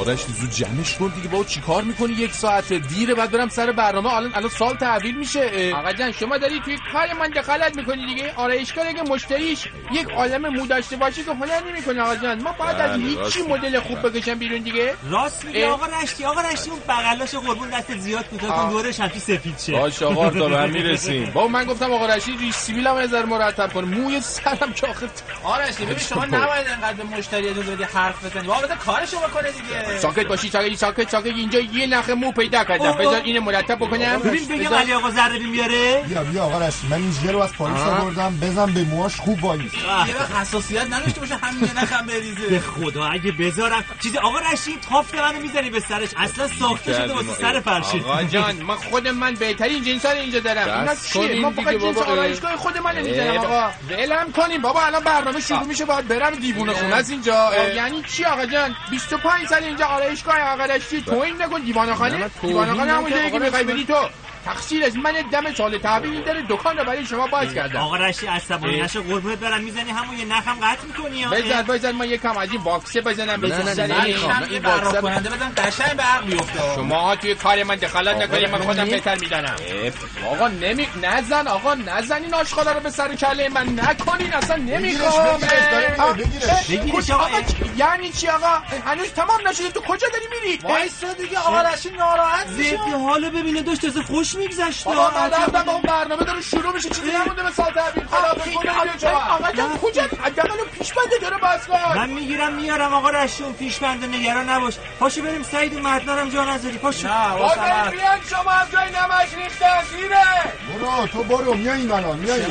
آرش زود جمعش کن دیگه. بابا چیکار میکنی؟ 1 ساعت دیره، بعد برم سر برنامه. الان سال تحویل میشه. آقا جان شما داری توی کار من دخالت میکنی دیگه. آرایشگاه اگه مشتریش یک عالم مو داشته باشه که هنر نمیکنه آقا جان. ما باید از هیچی مدل خوب بکشم بیرون دیگه. راست میگی آقا رشتی. آقا رشتی اون بغلاش قربون دست زیاد کوتاه کن، دورش هم سفید شه. باش آقا تا به هم میرسیم. بابا من گفتم آقا رشید ریش سیبیلم از نظر مرتب کنه، موی سرم که آخه. آقا رشید ببین شما نباید انقدر به مشتریاتون بدی حرف بزنی. واقعا بذار کارشو بکنه دیگه. ساکت باشی، ساکت. اینجا یه نخ مو پیدا کردم. بذار اینو مرتب بکنم. ببین علی آقا ذره میاره. بیا آقا رشید، من این ژل رو از پاریس آوردم، بزن به موهاش خوب وایس. یه وقت حساسیت نداشته باشه همین یه نخم بریزه. به خدا اگه بذارم چیزی آقا رشید تافت منو میزنی به سرش. اصلا ساخته شده واسه سر فرشید. آقا جان من بهترین جنسا رو اینجا دارم. اینا چیه؟ ما فقط جنس آرایشگاه خود منو میذارم آقا. ولم کنیم بابا، الان برنامه شروع میشه، باید برم دیوونه خونه است اینجا. یعنی چی آقا جان؟ 25 سال اینجا آرایشگاه آقا رشید. توهین نکن. دیوانه خانه همون جایی که میخوای بری تو. تقصیر از من. دم سال تحویل داره، دکان رو برای شما باز کردم. آقا رشید عصبانی نشو، قربونت برم. میزنی همون یه نخم قطع میکنی. بذار ما یکم از این باکسه بزنم. نه این باکسه کننده بزن قشنگ به عقل بیفته. شما توی کار من دخالت نکنید، من خودم بهتر میدونم. آقا نزن آقا، نزن این آشغالا رو به سر کله من، نکنین اصلا نمیخوام. بگیرش آقا. یعنی چی آقا؟ هنوز تمام نشده، تو کجا داری میری؟ وایسا دیگه آقا رشید ناراحت میشه. حالو ببینه داشت از خوش میگذشت. آقا من رفتم، اون برنامه داره شروع میشه، چیزی نمونده به سال تحویل. آقا جان کجا؟ حداقل پیشبنده داره باز کن. من میگیرم میارم آقا رشون پیشبنده، نگران نباش. پاشو بریم سعید و مدنارم جا نذاری. پاشو. آقا بیان شما از جای نمش ریختن گیره. برو تو برو، میاییم الان میاییم.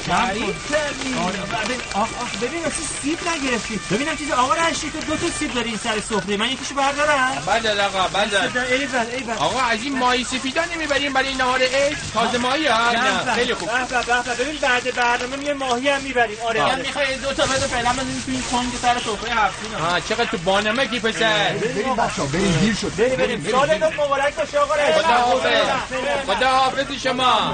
ببین اصلا سیب نگرفتی. ببینم چیزی آقا رشید تو 2 تا سیب داری این سر سفره، من یکیشو بردارم. بله آقا بله. ایول. آقا از این ماهی سفیدا نمیبریم برای نهار عید؟ تازه ماهی ها؟ نه خیلی خوب. ببین بعد برنامه میگه ماهی هم میبریم. آره من میخوای 2 تا بده فعلا بزنیم تو این کنگ سر سفره هفتینا. چقدر تو بانمکی پسر. بریم بچا بریم، دیر شد. بریم. سال نو مبارک باشه آقا رشید. خدا حافظ شما.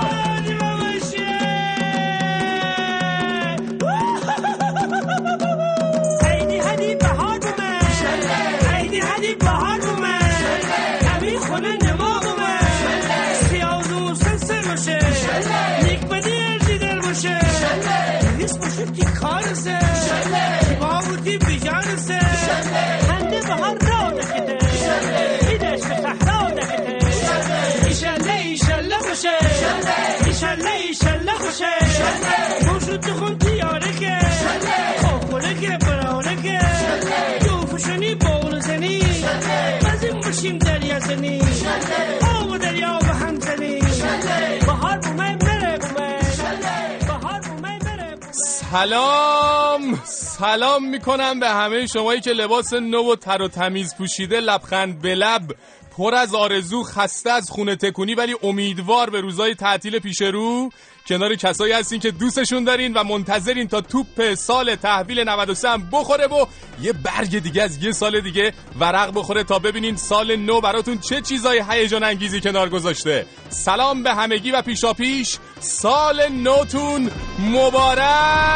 سلام میکنم به همه شمایی که لباس نو و تر و تمیز پوشیده، لبخند به لب، پر از آرزو، خسته از خونه تکونی ولی امیدوار به روزهای تعطیل پیش رو، کنار کسایی هستین که دوستشون دارین و منتظرین تا توپ سال تحویل 93 هم بخوره و یه برگ دیگه از یه سال دیگه ورق بخوره تا ببینین سال نو براتون چه چیزای هیجان انگیزی کنار گذاشته. سلام به همگی و پیشاپیش سال نوتون مبارک.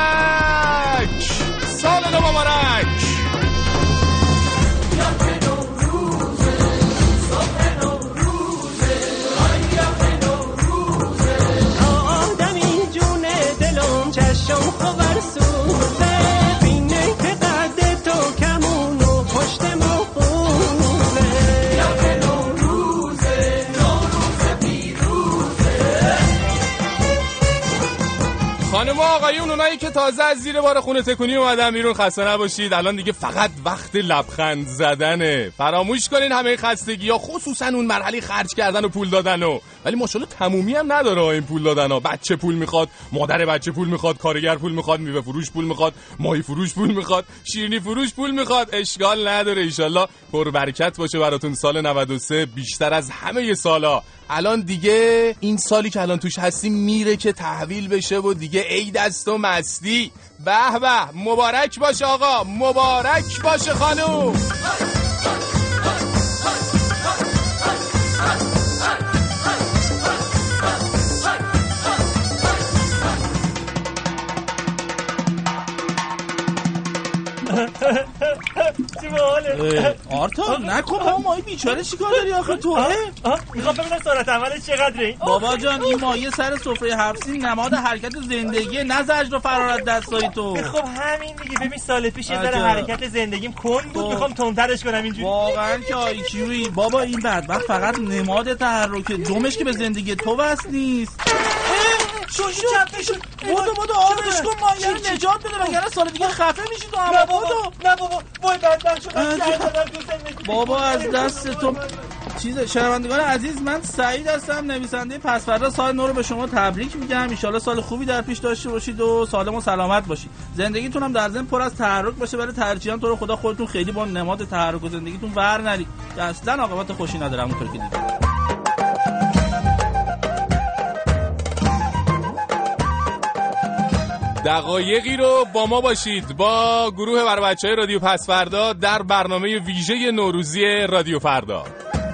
سال نو مبارک. خانم و آقایون، اونایی که تازه از زیر بار خونه تکونی اومدن بیرون، خسته نباشید. الان دیگه فقط وقت لبخند زدنه. فراموش کنین همه خستگی‌ها، خصوصا اون مرحله خرج کردن و پول دادنو. ولی ماشاءالله تمومی هم نداره این پول دادنها. بچه پول میخواد، مادر بچه پول میخواد، کارگر پول میخواد، میوه فروش پول میخواد، ماهی فروش پول میخواد، شیرینی فروش پول میخواد. اشکال نداره، ان پر برکت باشه براتون سال 93 بیشتر از همه سالا. الان دیگه این سالی که الان توش هستیم میره که تحویل بشه و دیگه عید است و مستی. به به، مبارک باشه آقا، مبارک باشه خانوم. چی باحاله. آرتا نکن بابا، ماهی بیچاره چیکار داری آخه تو؟ میخوام ببینم سرعت عملش چقدره. بابا جان این ماهی سر سفره حفصین نماد حرکت زندگی، نه زجر و فرارت دستای تو. خب همین دیگه. ببین سال پیش یه ذره حرکت زندگیم کند بود، میخوام تندترش کنم اینجوری. واقعا که آیکیویی بابا، این بدبخت فقط نماد تحرکه، جمعش که به زندگی تو وصل نیست. شو چپ شو. بودو آبش کن، ماهی رو نجات بده وگرنه سال دیگه خفه میشی تو. نه بابا وای بدبخت شدم کردم تو زندگی. بابا از دست تو شنوندگان عزیز، من سعید هستم، نویسنده پس فردا سال نو رو به شما تبریک میگم. ان شاءالله سال خوبی در پیش داشته باشید و سالم و سلامت باشید. زندگیتون هم در ضمن پر از تحرک باشه، ولی ترجیحاً تو رو خدا خودتون خیلی با نماد تحرک و زندگیتون ور نرید که اصلا عاقبت خوشی نداره. همونطور که دیدید. دقایقی رو با ما باشید با گروه برای بچه‌های رادیو پس فردا در برنامه ویژه نوروزی رادیو فردا.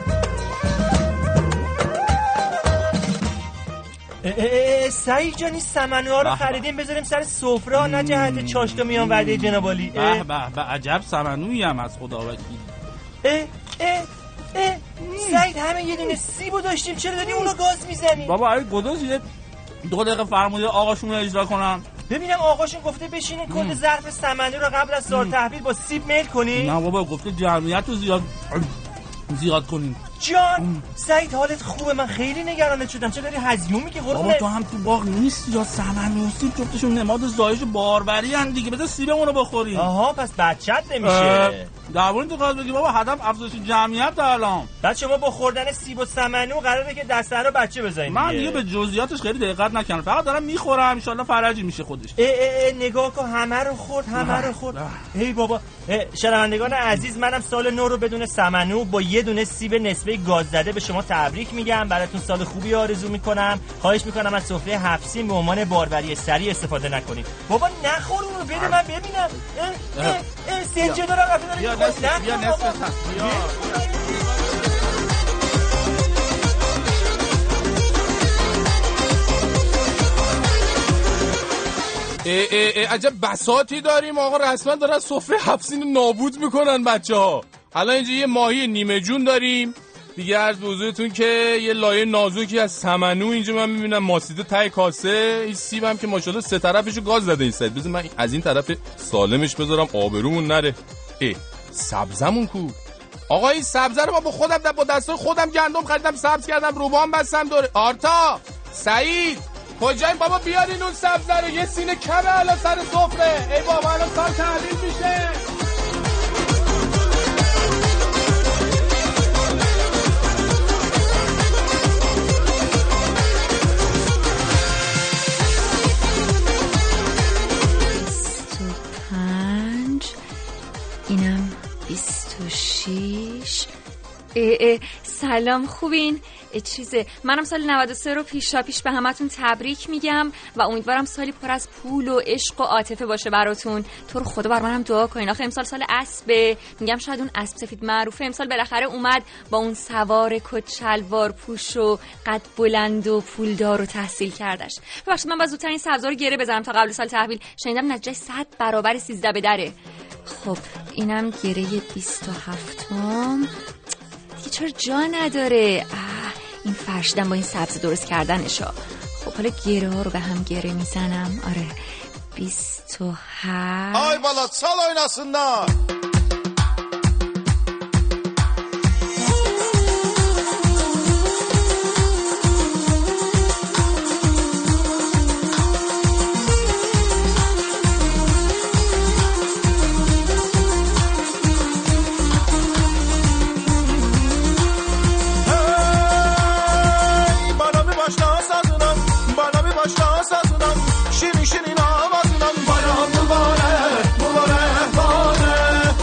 سعید جانی سمنوها رو خریدیم بذاریم سر سفره، نه جهت چاشتا میان وعده جناب عالی. به عجب سمنویی هم از خدا وکیل. سعید همه یه دونه سیبو داشتیم، چرا داری اونو گاز میزنی؟ بابا اگه گذاشت یه 2 دقیقه فرموده آقاشون رو اجرا کنن. ببینم آقاشون گفته بشینین کل ظرف سمنو رو قبل از سال تحویل با سیب میل کنی. نه بابا گفته جمعیت رو زیاد کنیم. جان سعید حالت خوبه؟ من خیلی نگرانت شدم. چه داری هزیون میگی قربونه؟ بابا تو هم تو باغ نیست یا سمنو و سیب جفتشون نماد زایش باروری ان دیگه، بذار سیبمون رو بخوریم. آها پس بچت نمیشه. درباره تو قضا بگی بابا، هدف افزایش جمعیت الان. بعد شما با خوردن سیب و سمنو قراره که دسته رو بچه بزنید. من دیگه به جزئیاتش خیلی دقت نکردم، فقط دارم میخورم، ان شاءالله فرجی میشه خودش. نگاه کن همه رو خورد. ای بابا. شنوندگان عزیز، منم سال نو رو بدون سمنو با یه دونه سیب نسبه گاز زده به شما تبریک میگم. براتون سال خوبی آرزو میکنم. خواهش میکنم از سفره حفصین به عنوان باروری سریع استفاده نکنید. بابا نخور اون رو، بده من ببینم. سنجه دارم رفت بیا نصف عجب بساطی داریم آقا، رسما دارن سفره حفصین نابود میکنن بچه‌ها. الان اینجا یه ماهی نیمه جون داریم دیگه. عرض به حضورتون که یه لایه نازکی از سمنو اینجا من میبینم ماسیده ته کاسه. این سیب هم که ماشاءالله 3 طرفشو گاز زده این سید. بذار من از این طرف سالمش بذارم آبرومون نره. سبزمون کو؟ آقا این سبزه رو با خودم با دستای خودم گندم خریدم، سبز کردم، روبان بستم دور. آرتا، سعید، کجایی بابا؟ بیارین اون سبزه رو، یه سینه کمه الان سر سفره. ای بابا الان سال تحویل میشه. اینم 26. سلام خوبین؟ منم سال 93 رو پیش به همتون تبریک میگم و امیدوارم سالی پر از پول و عشق و عاطفه باشه براتون. تو رو خدا بر منم دعا کنین. آخه امسال سال اسبه، میگم شاید اون اسب سفید معروفه امسال بالاخره اومد با اون سوار کت شلوار پوش و قد بلند و پولدار و تحصیل کردش. ببخشید من باز زودتر این سبزا رو گره بزنم تا قبل سال تحویل. شنیدم نتیجه 100 برابر 13 به دره. خب اینم گره 27م دیگه، چرا جا نداره؟ این فرشیدن با این سبز درست کردنشا. خب حالا گره ها رو به هم گره میزنم. آره 27. آی بالا سال oynasınlar. شیرین آوازونم باران مبارک مبارک باره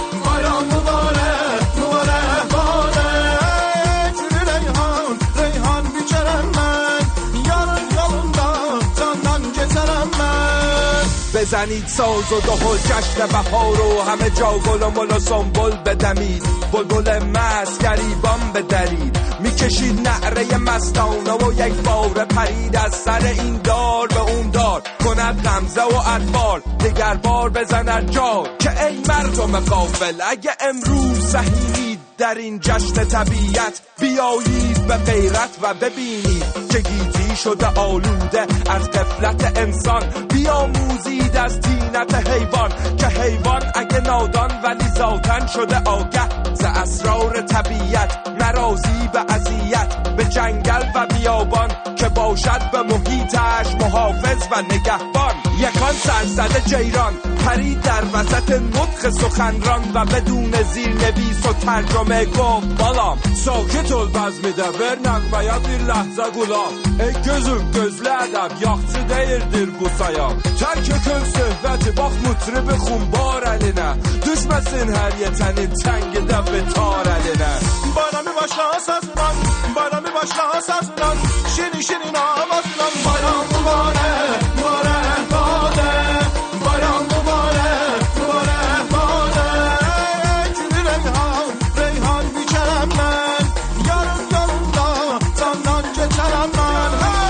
بزنید ساز و دهل جشن بهار و همه جا گل و مل و سنبل بدمید بلبل مست گریبان بدرید میکشید نعره مستانه و یک بار پرید از سر این دار به اون دار کند غمزه و اطفال دگر بار بزند جار که ای مردم غافل اگه امروز سهیمید در این جشن طبیعت بیایید به غیرت و ببینید که گیتی شده آلوده از غفلت انسان بیاموزید از طینت حیوان که حیوان اگه نادان ولی ذاتن شده آگه ز اسرار طبیعت نرازی به اذیت به جنگل و بیابان که باشد به محیطش محافظ و نگهبان یکان سرزده جیران پرید در وسط نطق سخنران و بدون زیرنویس و ترجمه گفت بالام sakit ol bəzmidə ver nəğməyə bir ləhzə qulaq ey gözüm gözlü ədəb yaxçı deyildir bu sayaq tərk etün söhbəti bax mutribi xumbar əlinə düşməsin hər yetənin çəngidə betar əlinə bayrami başla sazınan bayrami başla sazınan şirin şirin avazınan bayram mübarək mübarək badə bayram mübarək mübarək badə gülün reyhan reyhan biçərəm mən yarım yolunda candan geçərəm mən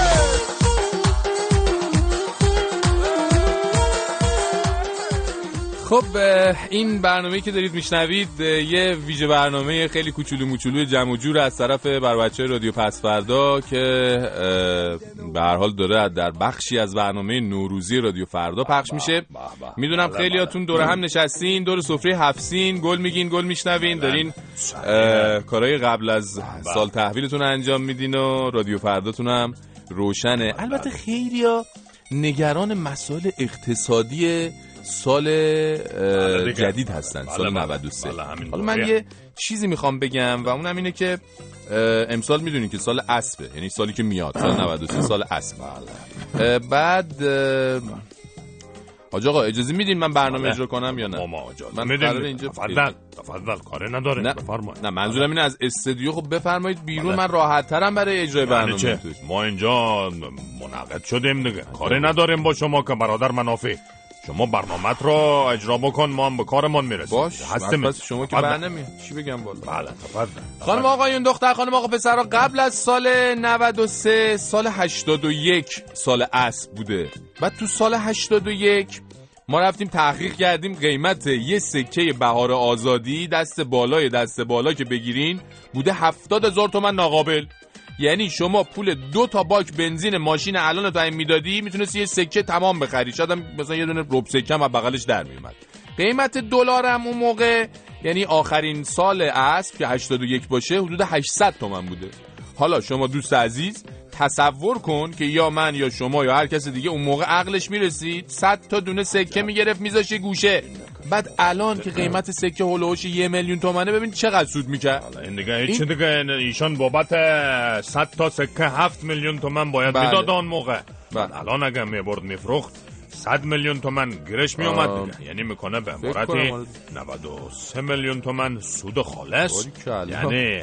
خب این برنامه‌ای که دارید میشنوید یه ویژه برنامه خیلی کوچولو موچولو جمع و جور از طرف بر بچه‌های رادیو پسفردا که به هر حال داره در بخشی از برنامه نوروزی رادیو فردا پخش میشه. میدونم خیلیاتون دور هم نشستین، دور سفره هفسین، گل میگین، گل میشنوین، دارین کارهای قبل از سال تحویلتون انجام میدین و رادیو فرداتون هم روشنه. البته خیلیا نگران مسائل اقتصادی سال جدید هستن، سال 93. حالا من یه چیزی میخوام بگم و اونم اینه که امسال میدونین که سال اسبه، یعنی سالی که میاد سال 93 سال اسب. بعد حاج آقا اجازه میدین من برنامه اجرا کنم یا نه؟ من قراره اینجا تفضل کاری نداره بفرمایید. نه منظورم اینه از استودیو خب بفرمایید بیرون، من راحت ترم برای اجرای برنامه. ما اینجا منعقد شدیم دیگه، کاری نداریم با شما که برادر منافع. شما برنامه‌ت رو اجرا بکن، ما هم به کارمون میرسیم. باش پس شما که برنامه چی بگم والا. بله تفضل. خانم آقایون دختر خانم آقا پسرا، قبل از سال 93 سال 81 سال اسب بوده. بعد تو سال 81 ما رفتیم تحقیق کردیم قیمت یه سکه بهار آزادی دست بالا که بگیرین بوده 70,000 تومان ناقابل. یعنی شما پول 2 تا باک بنزین ماشین الان تو میدادی میتونستی یه سکه تمام بخری، شاید هم مثلا یه دونه ربع سکه و بغلش در میومد. قیمت دلار هم اون موقع یعنی آخرین سال اسب که 81 باشه حدود 800 تومان بوده. حالا شما دوست عزیز تصور کن که یا من یا شما یا هر کس دیگه اون موقع عقلش میرسید 100 تا دونه سکه میگرفت میذاشت گوشه. بعد الان که قیمت سکه هولوش 1,000,000 تومانه ببین چقدر سود میکنه. این دیگه هیچ دیگه ایشان بابت 100 تا سکه 7 میلیون تومان باید میداد اون موقع. بعد الان اگه میبرد میفروخت 100 میلیون تومان گیرش میومد دیگه. یعنی میکنه به عبارتی 93 میلیون تومان سود خالص، یعنی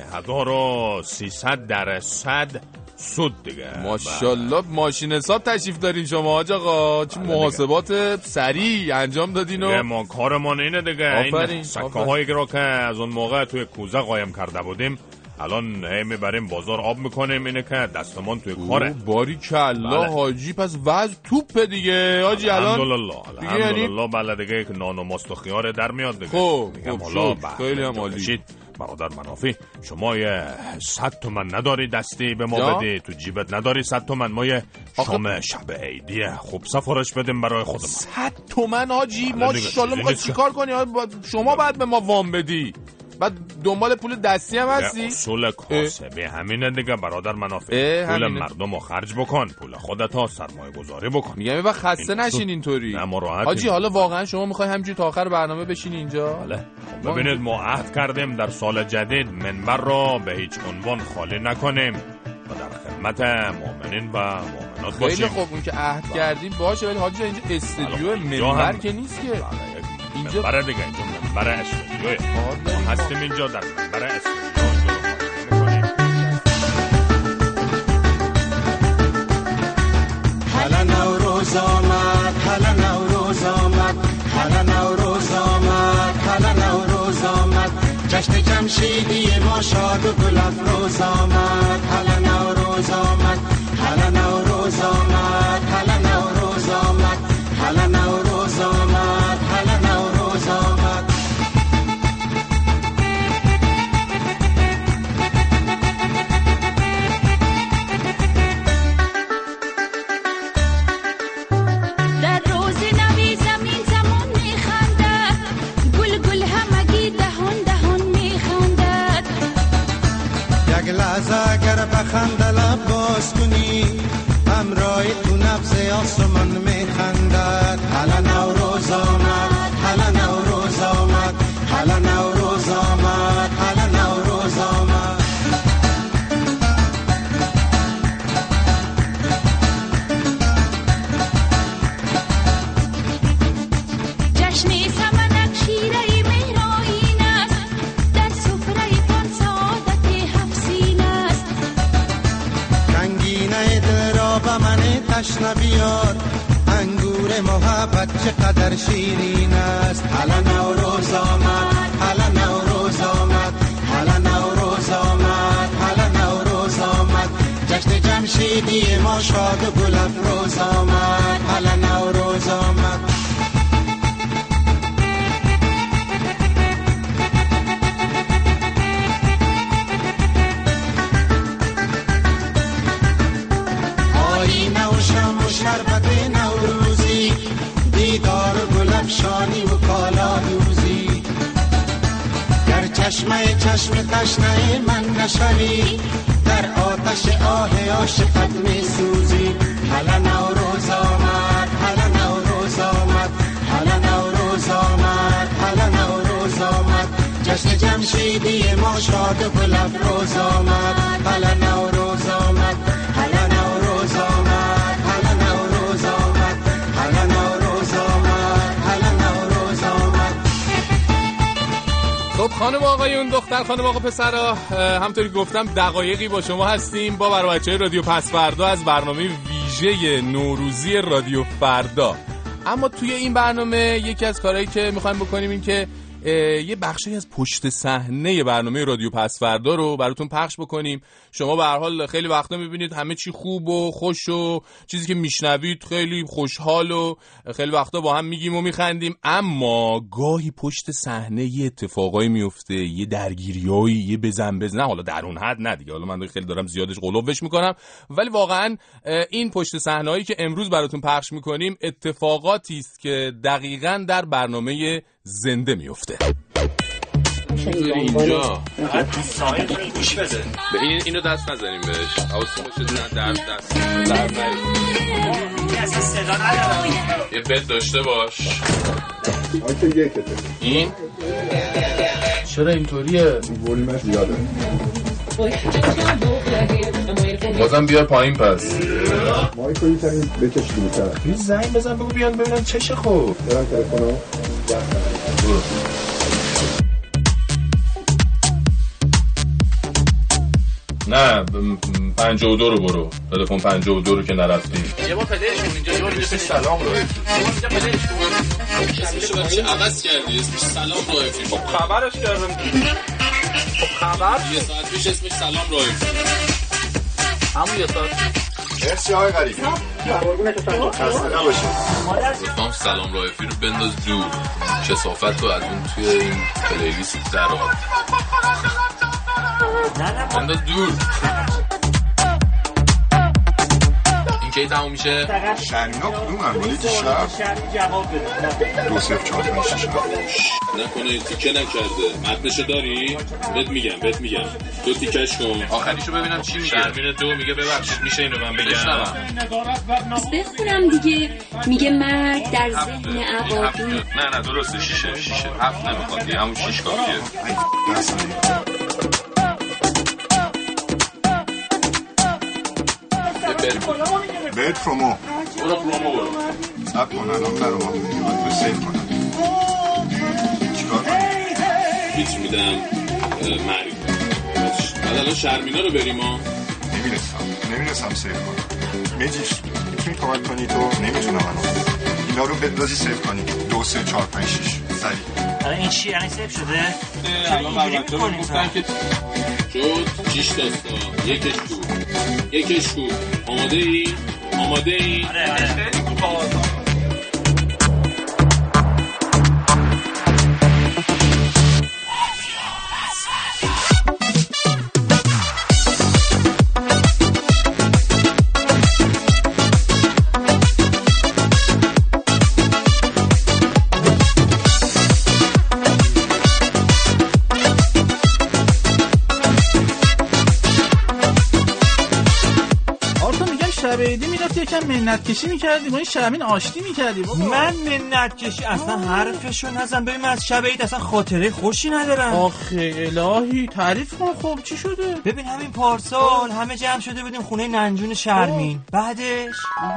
1300% سود دیگه. ماشاءالله ماشین حساب تشریف دارین شما حاج آقا، چه محاسبات سریع انجام دادین و ما کارمان اینه دیگه. این سکه هایی که از اون موقع توی کوزه قایم کرده بودیم الان میبریم بازار آب میکنیم، اینه که دستمان توی کاره. باریکالله حاجی، پس وضع توپه دیگه حاجی الان. الحمدلله بله دیگه که نان و ماست و خیاره در میاد دیگه. خب خیلی هم عالی. برادر منافی شما یه 100 تومن نداری دستی به ما بدی، تو جیبت نداری 100 تومن، ما یه شام شب عیدیه خوب سفارش بدیم برای خودمون. 100 تومن حاجی ماشاءالله میخوای چیکار کنی؟ شما باید به ما وام بدی، بعد دنبال پول دستی هم هستی؟ اصول کاسبی همینه دیگه برادر منافع. پول مردم رو خرج بکن، پول خودت ها سرمایه گذاری بکن. میگم یه وقت خسته نشین اینطوری. حاجی حالا واقعا شما میخوای همینجوری تا آخر برنامه بشین اینجا؟ بله. ببینید ما عهد کردیم در سال جدید منبر رو به هیچ عنوان خالی نکنیم و در خدمت مؤمنین و مؤمنات باشیم. خیلی خوب، اون که عهد کردیم باشه، ولی حاجی اینجا استودیو منبر که نیست که. اینجا منبر دیگه، اینجا منبر استودیوه. ما هستیم اینجا در منبر استودیو. هلا نوروز آمد، هلا نوروز جمشیدی ما شاد و گل افروز آمد، هلا نوروز آمد، هلا نوروز آمد، هلا نوروز آمد، هلا نوروز آمد، هلا نوروز آمد. در روز نوی زمین زمان میخندد، گل گل همگی دهان دهان میخندد. یک لحظه اگر بخنده لب باز کنی، همراه تو نبض آسمان میخندد. هلا نوروز آمد، هلا نوروز آمد، هلا نوروز آمد، هلا نوروز آمد. جشن سمنک شیره مهرائین است، در سفره پان سعادت حفصین است. رنگینه دل را به من تشنه بیار، انگور محبت چقدر شیرین است. هلا نوروز آمد، هلا نوروز آمد، هلا نوروز آمد، هلا نوروز آمد. جشن جمشیدی ما شاد و گل افروز آمد، هلا نوروز آمد. آینه و شم و شربت نوروزی، دیدار و گل افشانی و کالا دوزی. در چشمه تشنه من نشوی، در آتش آه عاشقت می سوزی. هلا نوروز آمد، هلا نوروز آمد، هلا نوروز آمد، هلا نوروز آمد. جشن جمشیدی ما شاد و گل افروز آمد، هلا نوروز آمد، هلا نوروز آمد، هلا نوروز آمد، هلا نوروز آمد، هلا نوروز آمد. خب خانم آقایون، دختر خانم آقا پسرا، همطوری گفتم دقایقی با شما هستیم با برای بچهای رادیو پس فردا از برنامه ویژه نوروزی رادیو فردا. اما توی این برنامه یکی از کارهایی که میخوایم بکنیم این که یه بخشی از پشت صحنه برنامه رادیو پس فردا رو براتون پخش بکنیم. شما به هر حال خیلی وقتا میبینید همه چی خوب و خوش و چیزی که میشنوید خیلی خوشحال و خیلی وقتا با هم میگیم و میخندیم، اما گاهی پشت صحنه یه اتفاقایی میفته، یه درگیریایی، یه بزن نه حالا در اون حد نه دیگه، حالا من خیلی دارم زیادش قلوبش میکنم، ولی واقعا این پشت صحنه‌ای که امروز براتون پخش میکنیم اتفاقاتی است که دقیقاً در برنامه زنده میفته. اینجا گوش بده. به اینو دست نزنیم بهش. حواستون باشه در دست اصلا صدا نداره. یه بد داشته باش. این چرا اینطوریه؟ ولیمش زیاده. بازم بیار پایین پس. مایکو میتونیم بکش دورتر. یه زنگ بزن بگو بیان ببینم چشه. خب برم تلفنو. نه 52 رو برو. تلفن 52 رو که نرفتی. یه بار پدرش کن اینجا، یه بار اینجا سلام رو. یه بار پدرش کن. اسمش برای عوض کردی، اسمش سلام رایفی. خب خبرش کردم. خب خبر یه ساعت پیش اسمش سلام رایفی. همون یه ساعت. مرسی آقای غریب. خسته نباشید. گفتم سلام رایفی رو بنداز دور. کثافت رو از اون توی این پلیلیست در آورد. بنداز دور. این کی تموم میشه؟ شرمینا کدومن؟ ولی دیشب جواب بده. 2 0 4 5 6 نکنه تیکه نکرده. متنشو داری؟ بهت میگم. تو تیکش کن. آخریشو ببینم چی میگه. شرمین 2 میگه ببخشید میشه اینو من بگم. بخونم دیگه. میگه مرگ در ذهن عوادی. نه درسته 6 7 نمیخواد دیگه، همون 6 کافیه. بهت پرومو برو سب کن الان برو باید رو سیف کنم. چیکار کنم؟ بیت میدم مرگ. الان شرمینا رو بریم ها. نمیرسم سیف کنم. میجیش میتونی کمک کنی؟ تو نمیتونم الان اینا رو بندازی سیف کنی. 2 3 4 5 6 سریع. الان این چی یعنی سیف شده؟ الان بر بچه رو گفتن که شد 6 تاستا یکش تو آماده ای؟ آره خیلی خوب. یکم منت کشی میکردی با این شرمین آشتی میکردی بابا. من منت کشی اصلا حرفشو نزن. ببین من از شب عید اصلا خاطره خوشی ندارم. آخه الهی تعریف کن. خب چی شده؟ ببین همین پارسال همه جمع شده بودیم خونه ننجون شرمین. بعدش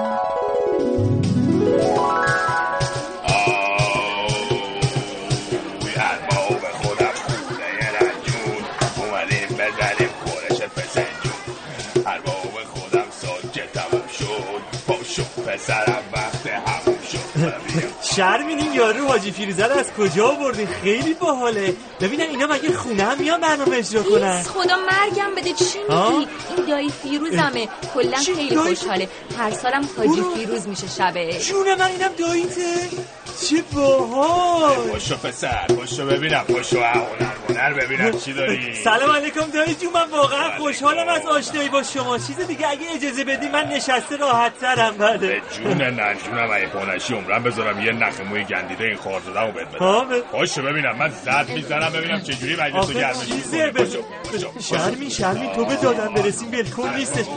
پسرم وقت همون شد. شرمین این یارو حاجی فیروزه رو از کجا آوردین؟ خیلی باحاله. ببینم اینا مگه خونه هم میان برنامه اجرا کنن؟ خدا مرگم بده چی میگی؟ این دایی فیروزمه. کلا خیلی خوشحاله. هر سالم حاجی فیروز میشه شبه. جون من اینم داییته. چه باحال. باشو پسر باشو ببینم. باشو هنر ببینم چی داری. سلام علیکم دایی جون. من واقعا خوشحالم از آشنایی با شما. چیز دیگه اگه اجازه بدی من نشسته راحت ترم. به جون ننجونم اگه پانشی عمرم بذارم یه نخ موی گندیده این خارزاده‌مو بهت بدم. باشو ببینم. من زد میزنم ببینم چه جوری مجلسو گرمش می‌کنی. باشو. شرمین تو به دادن برسیم بالکل نیستش.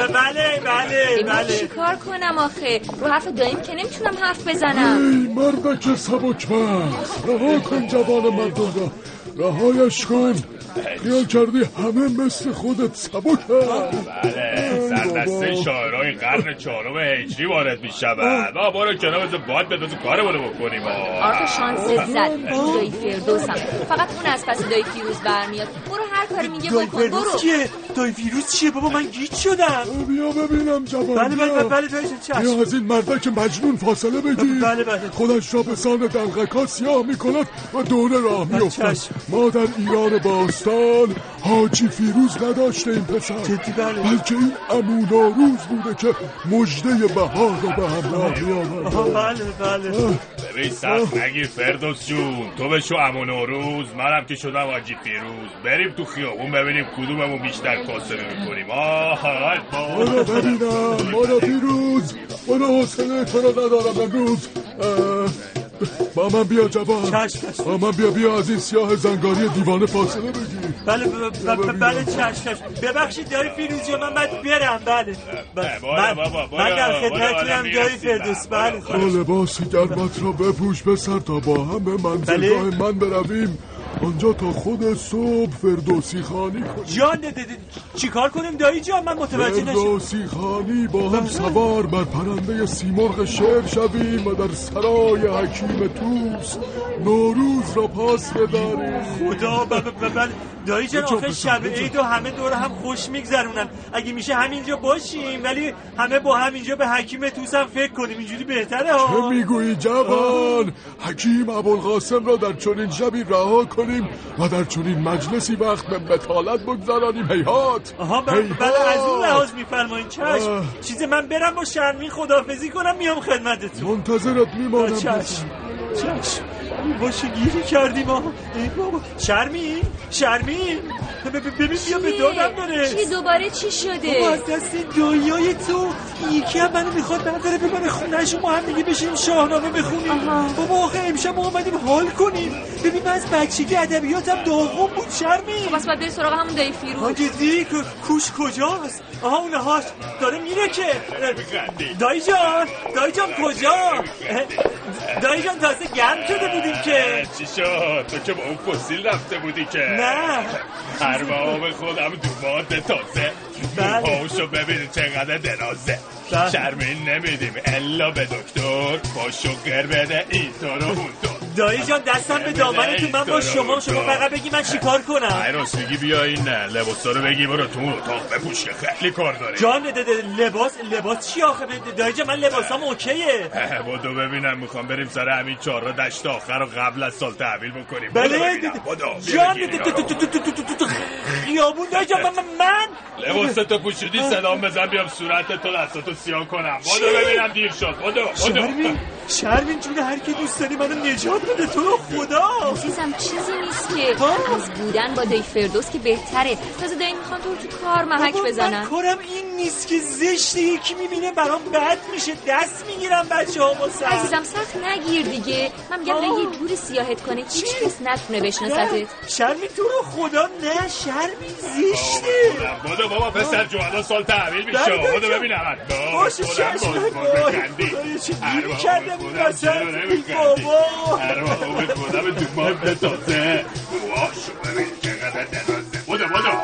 بله. چیکار کنم آخه؟ رو حرف داییم که نمیتونم حرف بزنم. مردک سبک‌مغز رها کن جوان مردم را. رهایش کن. خیال کردی همه مثل خودت سبک هست. بله سردسته شاعرهای قرن 4 هجری وارد میشود. ما برو کنار بذار باد بدازو کارمونو بکنیم. آخه شانست زد. دایی فردوسم فقط اون از پس دایی فیروز برمیاد. برو هر کاری میگه بکن. برو. دایی فیروز چیه بابا؟ من گیج شدم. بیا ببینم جوان. بله چشم. بیا از این مردک مجنون فاصله بگیر. بله. خودش را به سان دلغکا سیاه میکند و دوره راه میافتد. ما در ایران باستان حاجی فیروز نداشته این پسر. بلکه این عمو نوروز بوده که مژده بهار رو به همراه میآورد. بله. ببین سخت نگیر فردوس جون. تو بشو عمو نوروز منم که شدم حاجی فیروز. بریم تو خیابون ببینیم کدوممون بیشتر کاسبی میکنیم. برو ببینم. برو فیروز. برو حوصله تو رو ندارم امروز. با من بیا جوان. با من بیا از این سیاه زنگاری دیوانه فاصله بگیر. بله چشم. ببخشید دایی فیروز جان من باید برم. بله من در خدمتتونم دایی فردوس. بله لباس گرمت را بپوش به سر تا با هم به منزلگاه من برویم. آنجا تا خود صبح فردوسی خانی کنیم. جان چی کار کنیم دایی جان؟ من متوجه نشدم. فردوسی خانی با هم سوار بر پرنده سیمرغ شعر شویم و در سرای حکیم توس نوروز را پاس بداریم. خدا بله دایی جان آخه شب عید و همه دور هم خوش میگذرونن. اگه میشه همینجا باشیم ولی همه با هم اینجا به حکیم توس هم فکر کنیم. اینجوری بهتره ها. چه میگویی جوان؟ حکیم ابوالقاسم را در چنین شبی رها کنیم و در چنین مجلسی وقت به بطالت بگذارانیم. هیهات. بله از اون لحاظ میفرمایید. چشم. چیز من برم با شرمین خداحافظی کنم میام خدمتتون. منتظرت میمانم. چشم. باشه گیری کردیم ها. ای بابا شرمین ببین بیا به دادم بره. چی دوباره چی شده؟ بابا از دست داییای تو یکی هم منو میخواد برداره ببره خونه‌شو ما هم دیگه بشیم شاهنامه بخونیم. بابا آخه امشب ما اومدیم حال کنیم. ببین من از بچگی ادبیاتم داغون بود شرمین. خب بس باید بری سراغ همون دایی فیروز. جدی کوش کجاست؟ اونهاش داره میره که. دایی جان کجا؟ دایی جان تازه گرم شده بودیم که. چی شد؟ تو که با اون فسیل رفته بودی که. نه ارباب خودم دوماد تازه. پاوشو ببین چقدر درازه. شرمین نمیدیم الا به دکتر. با شوگر بده این طور و اون طور. دایی جان دستم به دامنتون، من با شما فقط بگی من چیکار کنم. راست میگی بیا این لباسا رو بگی برو تو اتاق بپوش که خیلی کار داری. جان لباس چی آخه دایی جان؟ من لباسام اوکیه. بدو ببینم، میخوام بریم سر همین چهار دشت آخر رو قبل از سال تحویل بکنیم. بله جان خیابون دایی جان. من لباستو پوشیدی صدام بزن بیام صورتتو دستاتو سیاه کنم. بدو ببینم دیر شد. بدو شرمین جون هر کی دوست داری منو نجات بده تو رو خدا. عزیزم چیزی نیست که از بودن با دایی فردوس که بهتره. تازه دایی میخوان تو کار محک بزنن. من کارم این نیست که زشته یکی میبینه برام بد میشه دست میگیرم بچه‌ها واسه. عزیزم سخت نگیر دیگه. من میگم یه جوری سیاحت کنه هیچ کس نتونه بشناستت. شرمین تو رو خدا نه شرمین زشته. بدو بابا پسر جوانا سال تحویل میشه. بدو ببینم. باشه چشم کردم این وسط بابا. به خدا به تو ما بتازه. واشو ببین چقدر درازه. بدو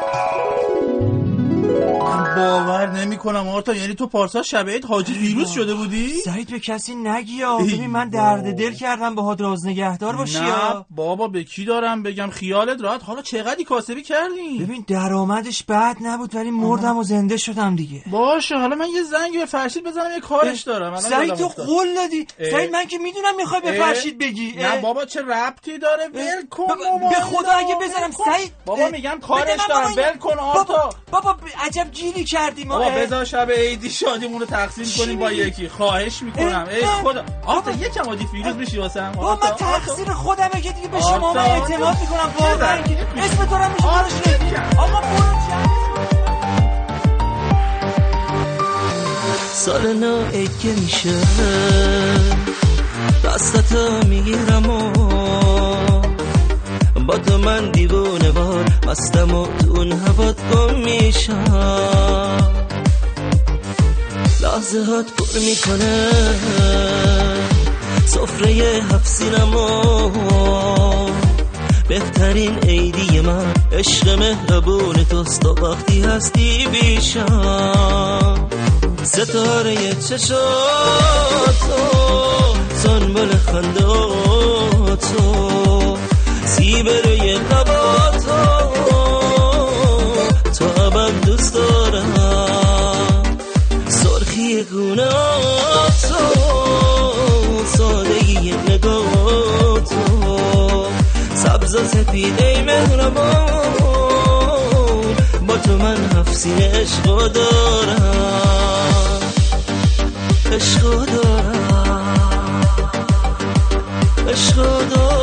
من باور نمی کنم آرتا، یعنی تو پارسال شب عید حاجی فیروز شده بودی؟ سعید به کسی نگی ببین من درد دل کردم باهات راز نگهدار باشی. نه بابا به کی دارم بگم، خیالت راحت. حالا چقدر کاسبی کردی؟ ببین درآمدش بد نبود ولی مردم و زنده شدم دیگه. باشه حالا من یه زنگ به فرشید بزنم، یه کارش دارم. سعید تو قول دادی. سعید من که میدونم میخوای به فرشید بگی. نه بابا چه ربطی داره، ول کن. به خدا اگه بزنم سعید بابا میگم کارش دارم، ول کن آرتا. بابا عجب گیری کردیم ما. بابا بذار شب عیدی شادیمون رو تقسیم کنیم با یکی، خواهش میکنم. ای خدا آرتا یکم حاجی فیروز بشی واسم. بابا من تقصیر خودمه که دیگه به شما من اعتماد میکنم واقعا. اسم تو رو میشه آقا برو. سال نو عید که میشه دستتو میگیرم و با تو من دیوونه وار مستم و تو اون هوات گم میشم. لحظه هات پر میکنه سفره 7 سینم و بهترین عیدی من عشق مهربون توست و وقتی هستی بیشم. ستاره چشاتو سنبل خنداتو سیب روی لباتو تو ابد دوست دارم. سرخی گوناتو سادگی نگاتو سبز و سپیده مهربان با تو من 7 سینه عشقو دارم. عشقو دارم.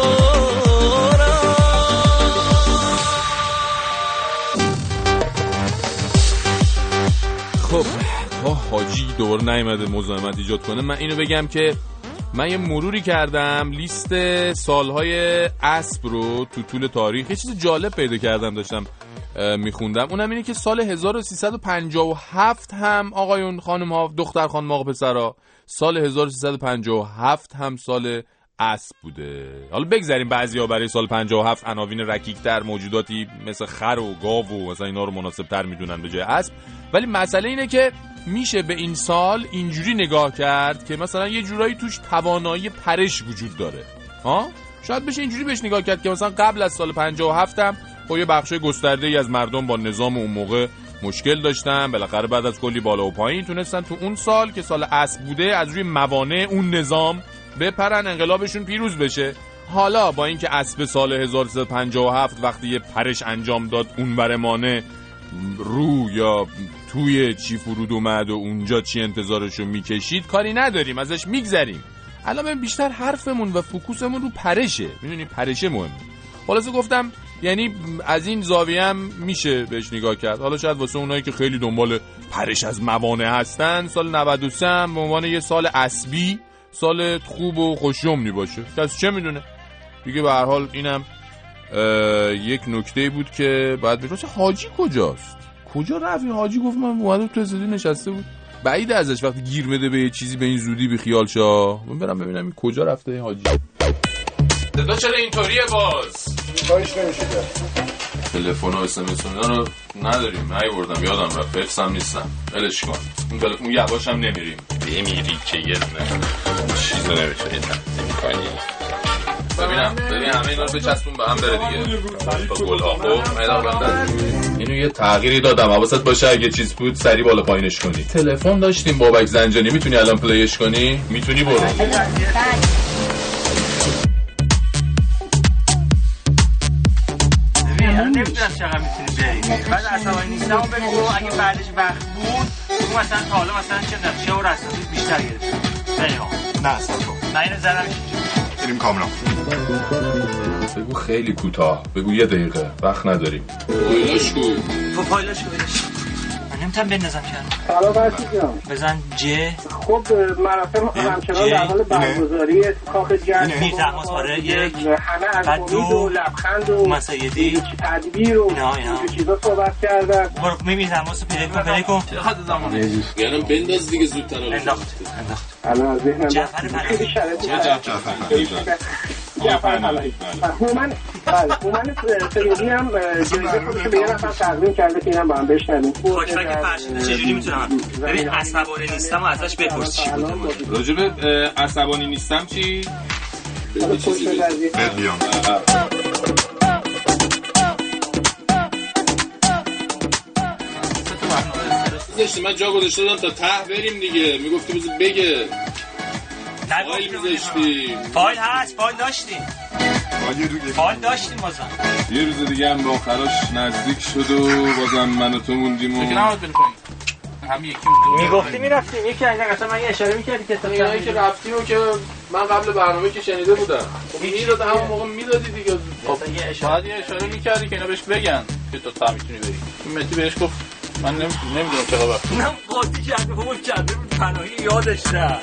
خب حاجی دوباره نیومده مزاحمت ایجاد کنه. من اینو بگم که من یه مروری کردم لیست سالهای اسب رو تو طول تاریخ. یه چیز جالب پیدا کردم داشتم میخوندم، اونم اینه که سال 1357 هم آقایون خانم ها دختر خانم آقا پسرها سال 1357 هم سال اسب بوده. حالا بگذاریم بعضیا برای سال 57 عناوین رکیک‌تر موجوداتی مثل خر و گاو و مثلا اینا رو مناسب‌تر میدونن به جای اسب، ولی مسئله اینه که میشه به این سال اینجوری نگاه کرد که مثلا یه جورایی توش توانایی پرش وجود داره. شاید بشه اینجوری بهش نگاه کرد که مثلا قبل از سال 57 هم خب یه بخش گسترده‌ای از مردم با نظام اون موقع مشکل داشتن، بالاخره بعد از کلی بالا و پایین تونستن تو اون سال که سال اسب بوده از روی موانع اون نظام بپرن، انقلابشون پیروز بشه. حالا با اینکه اسب سال 1357 وقتی یه پرش انجام داد اون برمانه رو یا توی چی فرود اومد و اونجا چی انتظارشو میکشید کاری نداریم، ازش میگذریم. الان بیشتر حرفمون و فوکوسمون رو پرشه، میدونی پرشه مهمه. خلاصه گفتم یعنی از این زاویه هم میشه بهش نگاه کرد. حالا شاید واسه اونایی که خیلی دنبال پرش از موانع هستن سال 93 هم به عنوان یه سال اسبی سال خوب و خوشیومنی باشه، کسی چه میدونه دیگه. به هر حال اینم یک نکته بود که بعد بگم حاجی کجاست، کجا رفت این حاجی؟ گفت من اومدم تو استودیو نشسته بود. بعید ازش وقتی گیر بده به یه چیزی به این زودی بی خیال شا. من برم ببینم این کجا رفته این حاجی. صدا چرا اینطوریه باز؟ کارش نمیشه کرد. تلفن و اس ام اس رو نداریم، نیوردم یادم رفت، حفظم نیستم. ولش کن. اون تلفن یواشم نمیریم. بمیری که یه نه چیزا نمیشه نمی‌کنی. ببین همه اینا رو بچسبون به هم بره دیگه با گل‌ها. خب مدام بنداز. اینو یه تغییری دادم، حواست باشه اگه چیز بود سری بالا پایینش کنی. تلفن داشتیم بابک زنجانی، میتونی الان پلیش کنی؟ میتونی برو. نمیدونم چقدر میتونی بری. بعد عصبانی نیستم بگو اگه بعدش وقت بود تو مثلا تا حالا مثلا چه و رسالی بیشتر گرفتم. نه اصلا نه اینو زدم بریم کامران. بگو خیلی کوتاه، بگو 1 دقیقه، وقت نداریم. فایلش کو؟ فایلش کو؟ من نمیتونم بندازم کردم. سلام برسیدم. بزن ج. خب مراسم همچنان در حال برگزاری کاخ جشن میرتماس آره یک همه از امید و لبخند و مسایدی تدبیر و چیزا صحبت کردن. برو میرتماس پلی کن چقدر زمان یعنی بنداز دیگه زودتر. انداخت الان از ذهنم جعفر خیلی شرایط جعفر هومن سریعی هم جایزه خودشو به یه نفر تقدیم کرده که اینم با هم بشنویم. خاکفک فرشیده چجوری میتونم ببین عصبانی نیستم و ازش بپرس چی بوده راجب عصبانی نیستم چی؟ بگو چیزی بیام داشتی من جا گذاشته دادم تا ته بریم دیگه. میگفتی بذار بگه فایل میذاشتیم. فایل هست، فایل داشتیم بازم یه روز دیگه هم با آخراش نزدیک شد و بازم من و تو موندیم و فکر نماد بنی کنیم هم یکی میگفتی میرفتیم یکی از اصلا من یه اشاره میکردی که تا اینایی که رفتیم و که من قبل برنامه که شنیده بودم خب میداد همون موقع میدادی دیگه. خب باید یه اشاره میکردی که اینا بهش بگن که تو تا میتونی بری. این متی بهش گفت من نمیدونم چقدر وقت من قاطی کرده بود کرده بود پناهی یادش نه.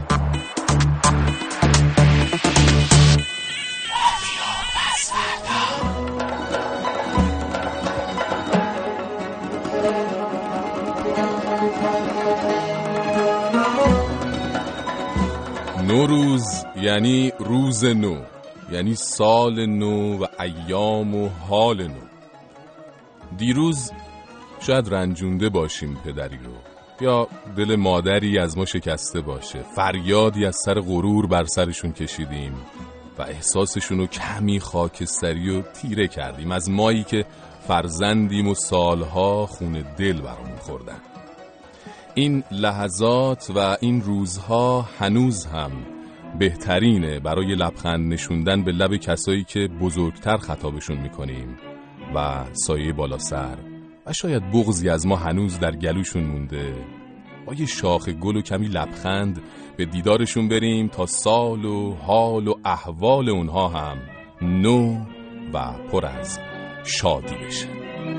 نوروز یعنی روز نو، یعنی سال نو و ایام و حال نو. دیروز شاید رنجونده باشیم پدری رو، یا دل مادری از ما شکسته باشه، فریادی از سر غرور بر سرشون کشیدیم و احساسشون رو کمی خاکستری و تیره کردیم از مایی که فرزندیم و سالها خون دل برامون خوردن. این لحظات و این روزها هنوز هم بهترینه برای لبخند نشوندن به لب کسایی که بزرگتر خطابشون میکنیم و سایه بالا سر و شاید بغضی از ما هنوز در گلوشون مونده. با یه شاخ گل و کمی لبخند به دیدارشون بریم تا سال و حال و احوال اونها هم نو و پر از شادی بشه.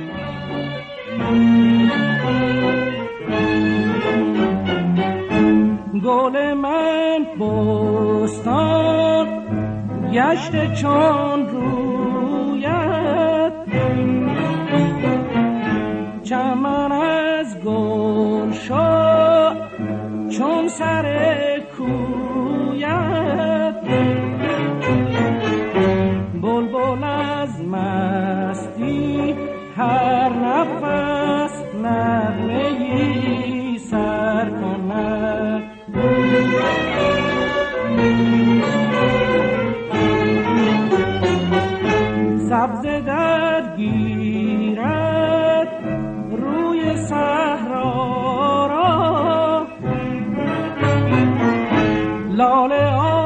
گل من بستان گشت چون رویت، چمن از گل شد چون سر کویت، بلبل از مستی هر نفس نغمه‌ای سر کند. سبزه در گیرد روی صحرا را، لاله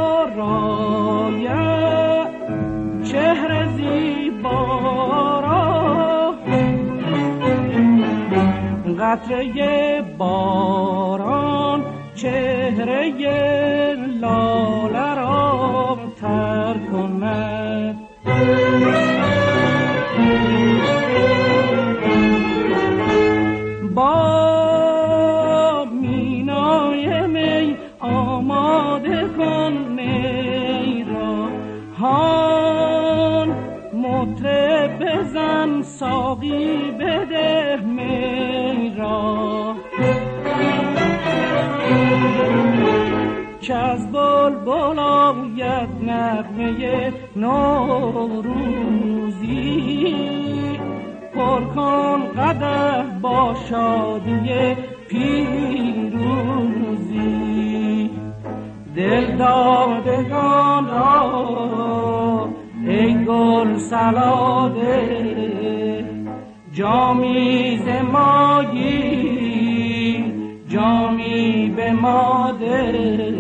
آراید چهره زیبا را، قطره باران چهره لاله را تر کند. با مینای می آماده کن می را، هان مطرب بزن ساقی بده می را، که از بلبل آید نغمه نوروزی، پر کن قدح با شادی پیروزی. دل دادگان را ای گل سلاده جامی ز مایی جامی به ما ده.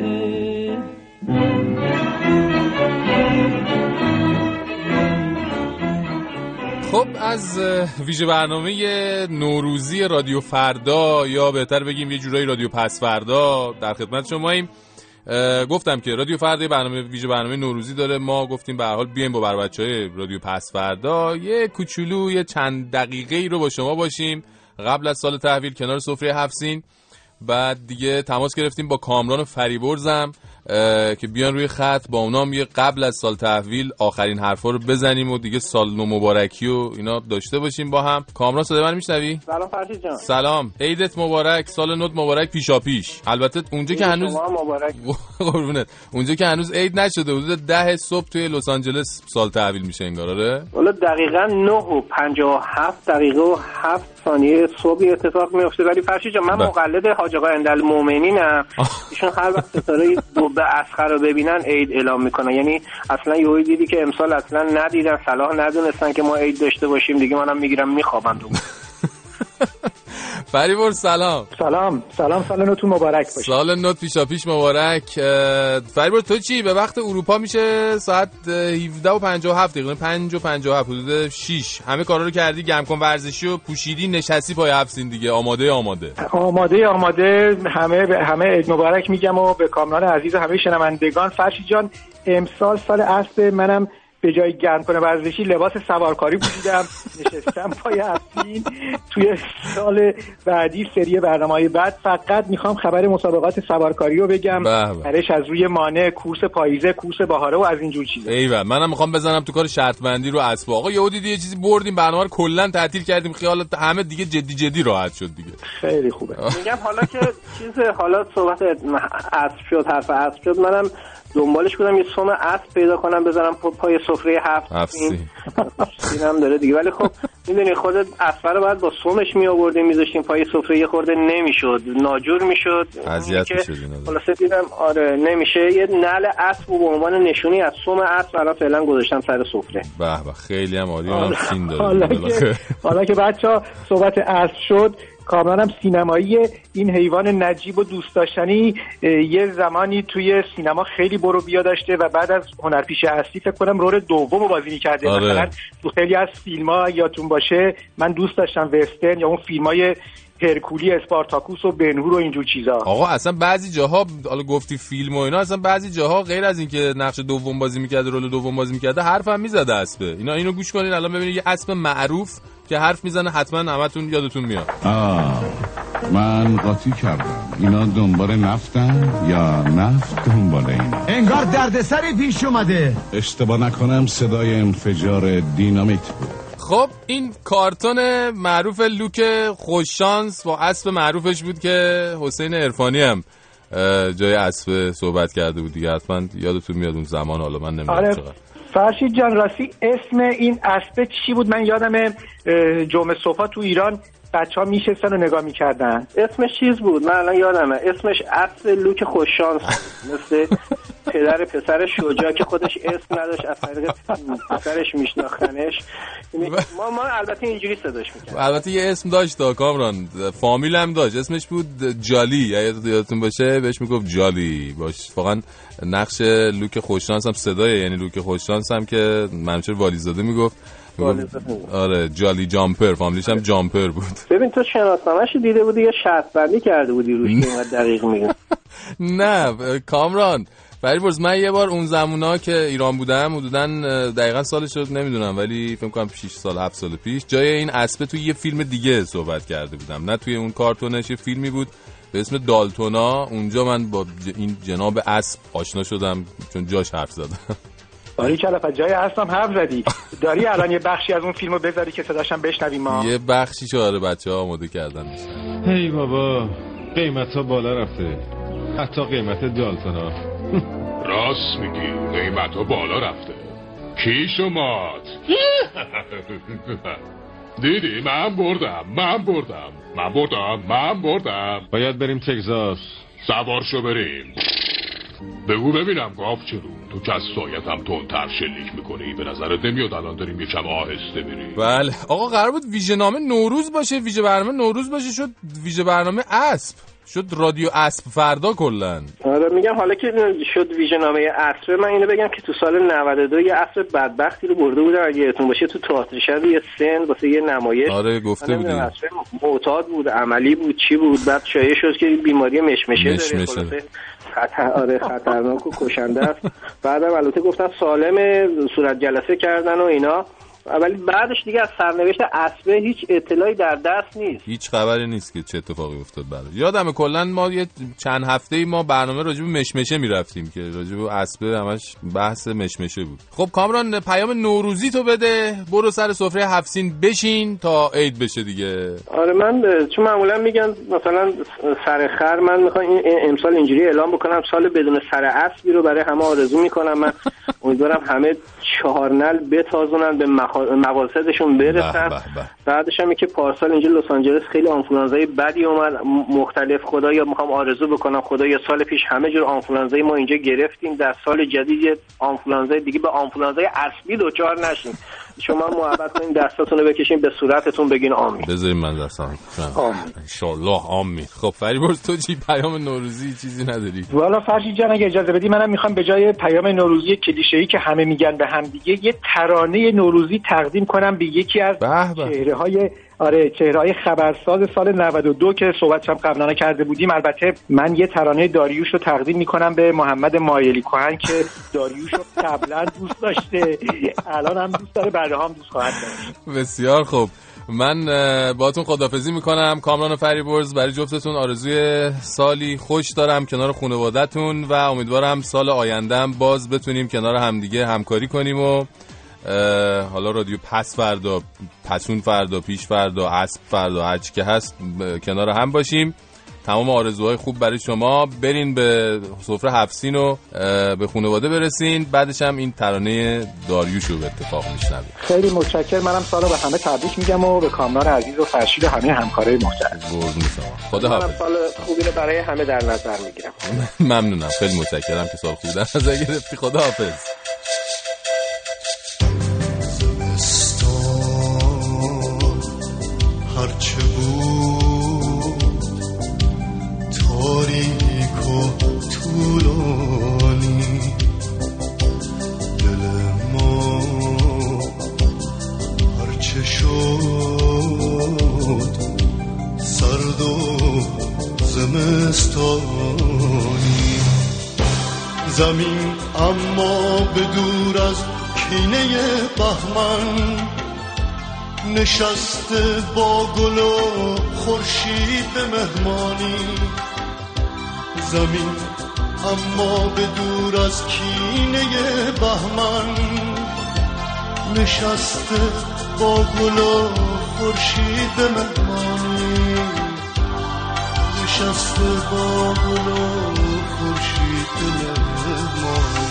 خب از ویژه برنامه نوروزی رادیو فردا یا بهتر بگیم یه جورایی رادیو پس فردا در خدمت شماییم. گفتم که رادیو فردا برنامه ویژه برنامه نوروزی داره. ما گفتیم به هر حال بیایم با بچهای رادیو پس فردا یه کوچولو یه چند دقیقه‌ای رو با شما باشیم قبل از سال تحویل کنار سفره هفت سین. بعد دیگه تماس گرفتیم با کامران و فریبرزم که بیان روی خط با اونام یه قبل از سال تحویل آخرین حرفا رو بزنیم و دیگه سال نو مبارکی و اینا داشته باشیم با هم. کامران صدای من میشنوی؟ سلام فرشید جان. سلام، عیدت مبارک، سال نو مبارک پیشاپیش. البته اونجا که هنوز قربونت، اونجا که هنوز عید نشده، حدود 10 صبح توی لس آنجلس سال تحویل میشه انگار. آره والا دقیقاً 9:57 دقیقه و 7 ثانیه صبح اتفاق میفته. ولی فرشید جان من مقلد حاج آقا اندالمومنینم. ایشون هر وقت ستاره به اسخر رو ببینن عید اعلام میکنن. یعنی اصلا یهو دیدی که امسال اصلا ندیدن، صلاح ندونستن که ما عید داشته باشیم دیگه. منم میگیرم میخوابم تو. فریبرز سلام. سال نوتون مبارک باشه. سال نو پیشاپیش مبارک. فریبرز تو چی به وقت اروپا میشه ساعت 17:57 دقیقه 5:57 حدود 6 همه کارا رو کردی، گرم کن ورزشی و پوشیدی، نشستی پای هفت سین دیگه. آماده همه عید مبارک میگم و به کامران عزیز و همه شنوندگان. فرشید جان امسال سال اسب منم به جای گرم کنه ورزشی لباس سوارکاری پوشیدم نشستم پای هفتین. توی سال بعدی سری برنامه‌های بعد فقط میخوام خبر مسابقات سوارکاری رو بگم. برش از روی مانع، کورس پاییزه، کورس بهاره و از اینجور چیزا. ایول منم میخوام بزنم تو کار شرط بندی رو اسب. آقا یهو دیدی یه چیزی بردیم برنامه رو کلا تعطیل کردیم، خیالت همه دیگه جدی راحت شد دیگه. خیلی خوبه. میگم حالا که حالا صحبت اسب شد، حرف اسب شد، منم دنبالش بودم یه سم اسب پیدا کنم بذارم پای سفره هفت سینم داره دیگه. ولی خب میدونی خودت اسب رو باید با سمش می آوردیم میذاشتیم پای سفره، یه خورده نمیشد، ناجور میشد، اذیت میشد. خلاص دیدم آره نمیشه. یه نعل اسب به عنوان نشونی از سم اسب الان فعلا گذاشتم سر سفره. به خیلی هم عالی. اونم سین داره. حالا که بچا صحبت اسب شد، کامرانم سینمایی این حیوان نجیب و دوست داشتنی یه زمانی توی سینما خیلی برو بیا داشته و بعد از هنرپیشه اصلی فکر کنم رول دوم بازی می‌کرده. مثلا تو خیلی از فیلم‌ها یادتون باشه من دوست داشتم وسترن یا اون فیلم‌های هرکولی، اسپارتاکوس و بنهور و اینجور چیزا. آقا اصلا بعضی جاها حالا گفتی فیلم و اینا، اصلا بعضی جاها غیر از این که نقش دوم بازی می‌کرده، رول دوم بازی می‌کرده، حرف هم می‌زده اسبه. اینو گوش کنین الان ببینید یه اسب معروف که حرف میزنه حتما همتون یادتون میاد. من قاطی کردم. اینا دنبال نفتن یا نفت دنبال اینا؟ انگار دردسری پیش اومده. اشتباه نکنم صدای انفجار دینامیت بود. خب این کارتون معروف لوک خوششانس با اسب معروفش بود که حسین عرفانی هم جای اسب صحبت کرده بود دیگه. حتما یادتون میاد اون زمان. حالا من نمیدونم چقدر. فرشید جان راستی اسم این اسب چی بود؟ من یادمه جمعه صبح تو ایران بچه‌ها میشستن و نگاه میکردن. اسمش چیز بود، من الان یادمه، اسمش اسب لوک خوششانس مثل پدر پسر شجاع که خودش اسم نداشت، از طریق پسرش میشناختنش. ما البته اینجوری صداش میکردیم. البته یه اسم داشت کامران، فامیل هم داشت، اسمش بود جالی. یادتون باشه بهش میگفت جالی. باش واقعا نقش لوک خوششانس هم صدای، یعنی لوک خوششانس هم که منوچهر والیزاده میگفت. آره جالی جامپر، فامیلیش هم جامپر بود. ببین تو شناسنامه‌اش دیده بودی یا شرط بندی کرده بودی روش اینقدر دقیق میگم؟ نه کامران فریبرز، من یه بار اون زمونا که ایران بودم حدوداً دقیقاً سالش رو نمیدونم ولی فکر کنم 6 سال 7 سال پیش جای این اسب توی یه فیلم دیگه صحبت کرده بودم، نه توی اون کارتونش. یه فیلمی بود به اسم دالتونا. اونجا من با این جناب اسب آشنا شدم چون جاش حرف زدم. داری که الان جای اسبم حرف زدی. داری الان یه بخشی از اون فیلمو بذاری که صداشم بشنویم ما؟ یه بخشیشو آره بچه‌ها آماده کردن. هی بابا قیمت‌ها بالا رفته، حتی قیمت دالتونا. راست میگی قیمت‌ها بالا رفته. کی شمات؟ دیدی من بردم. باید بریم تگزاس. سوار شو بریم. بگو ببینم گاوچرون، تو که از سایت هم تندتر شلیک میکنی، به نظرت نمیاد الان داریم یکم آهسته میریم؟ بله آقا قرار بود ویژه‌نامه نوروز باشه، ویژه برنامه نوروز باشه، شد ویژه برنامه اسب، شد رادیو اسب فردا کلن. آره میگم حالا که شد ویژه‌نامه اسب، من اینو بگم که تو سال 92 یه اسب بدبختی رو برده بودن اگه یادتون باشه تو تئاتر شب یه سن واسه یه نمایش. آره گفته بودی. معتاد بود، عملی بود، چی بود، بعد شایع شد که بیماری مشمشه داره، خلاصه خطرناک و کشنده است. بعدم البته گفتن سالم، صورت جلسه کردن و اینا، ولی بعدش دیگه از سرنوشت اسبه هیچ اطلاعی در دست نیست، هیچ خبری نیست که چه اتفاقی افتاد بعد. یادمه کلا ما یه چند هفته‌ای ما برنامه راجع به مشمشه میرفتیم که راجع به اسبه همش بحث مشمشه بود. خب کامران پیام نوروزی تو بده، برو سر سفره 7 سین بشین تا عید بشه دیگه. آره من چون معمولا میگن مثلا سر خر، من میخوام امسال اینجوری اعلام بکنم سال بدون سر اسبی رو برای همه آرزو میکنم. من امیدوارم همه 4 نعل بتازونن به مقاصدشون برسن. بعدش هم که پارسال اینجا لس آنجلس خیلی آنفولانزای بدی اومد مختلف، خدایا میخوام آرزو بکنم خدایا سال پیش همه جور آنفولانزای ما اینجا گرفتیم، در سال جدید آنفولانزای دیگه به آنفولانزای اسبی دچار نشیم. شما محبت کنین دستاتون رو بکشین به صورتتون بگین آمین. بذارین من دستام آمین ان شاء الله آمین. خب فریبرز تو چی پیام نوروزی چیزی نداری؟ والا فرشید جان اگه اجازه بدی منم میخوام به جای پیام نوروزی کلیشه‌ای که همه میگن به هم دیگه یه ترانه نوروزی تقدیم کنم به یکی از چهره‌های خبرساز سال 92 که صحبتش هم قبلا کرده بودیم. البته من یه ترانه داریوش رو تقدیم میکنم به محمد مایلی کهن که داریوش رو قبلا دوست داشته، الان هم دوست داره، بعدها هم دوست خواهد داشت. بسیار خوب، من باهاتون خداحافظی میکنم. کامران و فریبرز برای جفتتون آرزوی سالی خوش دارم کنار خانواده‌تون و امیدوارم سال آینده هم باز بتونیم کنار همدیگه همکاری کنیم و حالا رادیو پس فردا، پسون فردا، پیش فردا، اسب فردا، هر چی که هست کنار هم باشیم. تمام آرزوهای خوب برای شما. برین به سفره 7 سین و به خانواده برسین. بعدش هم این ترانه داریوش رو به اتفاق میشنوید. خیلی متشکرم. منم سال به همه تبریک میگم و به کامران عزیز و فرشید و همه همکارای محترم. قربون شما. خداحافظ. سال خوبی رو برای همه در نظر میگیرم. ممنونم. خیلی متشکرم که سال خوبی در نظر گرفتی. خداحافظ. هرچه بود تاریک و طولانی، دل ما هرچه شد سرد و زمستانی، زمین اما به دور از کینه بهمن نشسته با گل و خورشید به مهمانی، زمین اما به دور از کینه بهمن نشسته با گل و خورشید به مهمانی، نشسته با گل و خورشید به مهمانی.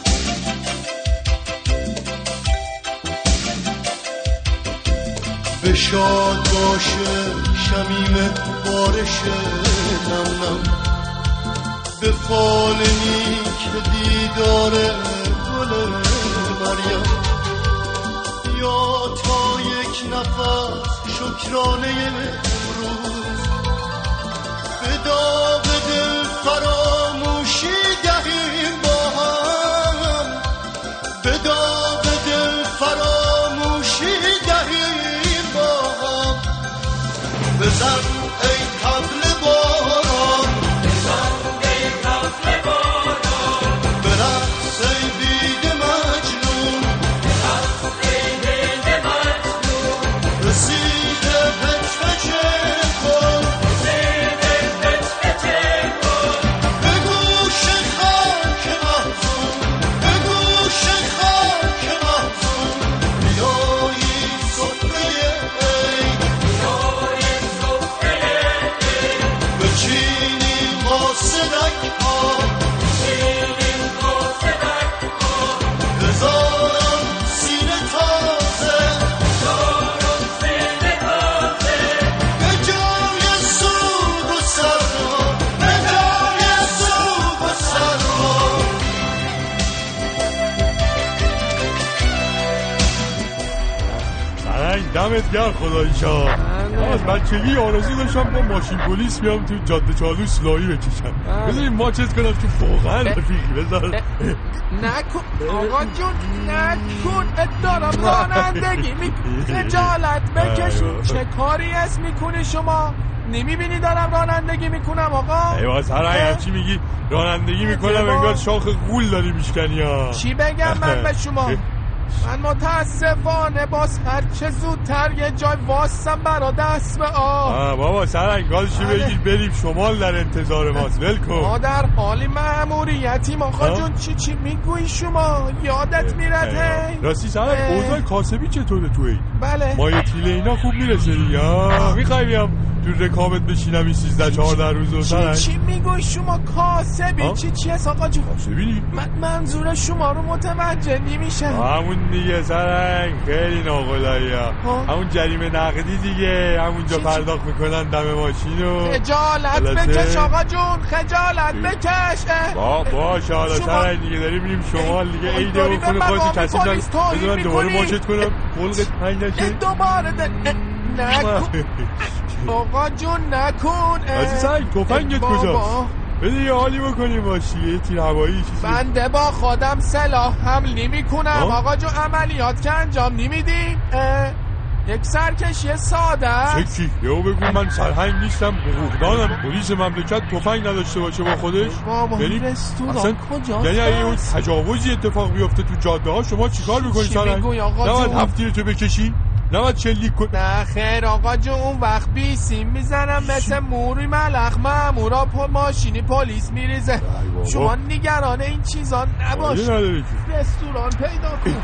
بشاد باشه شمیم بارش نم نم، به فال نیک دیدار گل مریم، یا تا یک نفس شکرانه امروز به داغ دل فراموشی دهیم با هم، به داغ دل فراموشی دهیم با هم. بزن ای طبل باران، بزن ای طبل باران، برقص ای بید مجنون، برقص ای بید مجنون، رسید پچ پچ کن، رسید پچ پچ سرهنگ دمت گرم خداییشا. از بچگی آرزو داشتم با ماشین پلیس بیام تو جاده چالو سلاحی بکشم. بذاریم ماچت کنم که واقعا رفیقی. بذار نکن آقا جون نکن، دارم رانندگی خجالت بکشون. چه کاری است میکنی شما؟ نمیبینی دارم رانندگی میکنم آقا؟ ایوه سرهنگ همچی میگی رانندگی میکنم انگار شاخ غول داری میشکنی ها. چی بگم من به شما؟ من متاسفانه باز هر چه زودتر یه جای واسم برا دست به آب. بابا سرهنگ گازشی بگیر بریم شمال، در انتظار ماست. ولکن ما در حالی مأموریتیم آقا جون. چی میگویی شما؟ یادت میرده؟ راستی سرهنگ اوضاع کاسبی چطوره توی؟ بله مایه تیله اینا خوب میرسه دیگه؟ میخوای بیام تو رکابت بشینم این 13-14 روز سرهنگ؟ چی میگوی شما کاسبی؟ چی هست آقا جون؟ کاسبی؟ منظور شما رو متوجه نمیشم. همون دیگه سرهنگ خیلی ناقلایی ها. همون جریمه نقدی دیگه، همونجا پرداخت میکنن دم ماشینو. خجالت بکش آقا جون، خجالت بکش. باشه حالا سرهنگ دیگه داریم میریم شمال دیگه. عیده و خونه خواهدی کسی بذار من دوباره ماشت کنم خلقت پنگ نشه. دوباره نکن آقا جون نکن. سرهنگ توفنگت کجاست؟ بده یه حالی بکنیم باشی، یه تیر هوایی چیزی. بنده با خودم سلاح حمل نمی کنم آقا جون. عملیات که انجام نمیدیم؟ یک سرکشی ساده است. چکی؟ یهو بگو من سرهنگ نیستم، حقوقدانم. پلیس مملکت تفنگ نداشته باشه با خودش؟ یعنی رستوران کجاست؟ یعنی اگه اون تجاوزی اتفاق بیفته تو جاده ها شما چیکار میکنی سرهنگ؟ نباید هفتیر تو بکشی؟ نباید شلیک کن؟ نه خیر آقا جون، اون وقت بیسیم میزنم مثل موری ملخ مامورا ماشینی پلیس میریزه. شما نگران این چیزا نباش. رستوران پیدا کن.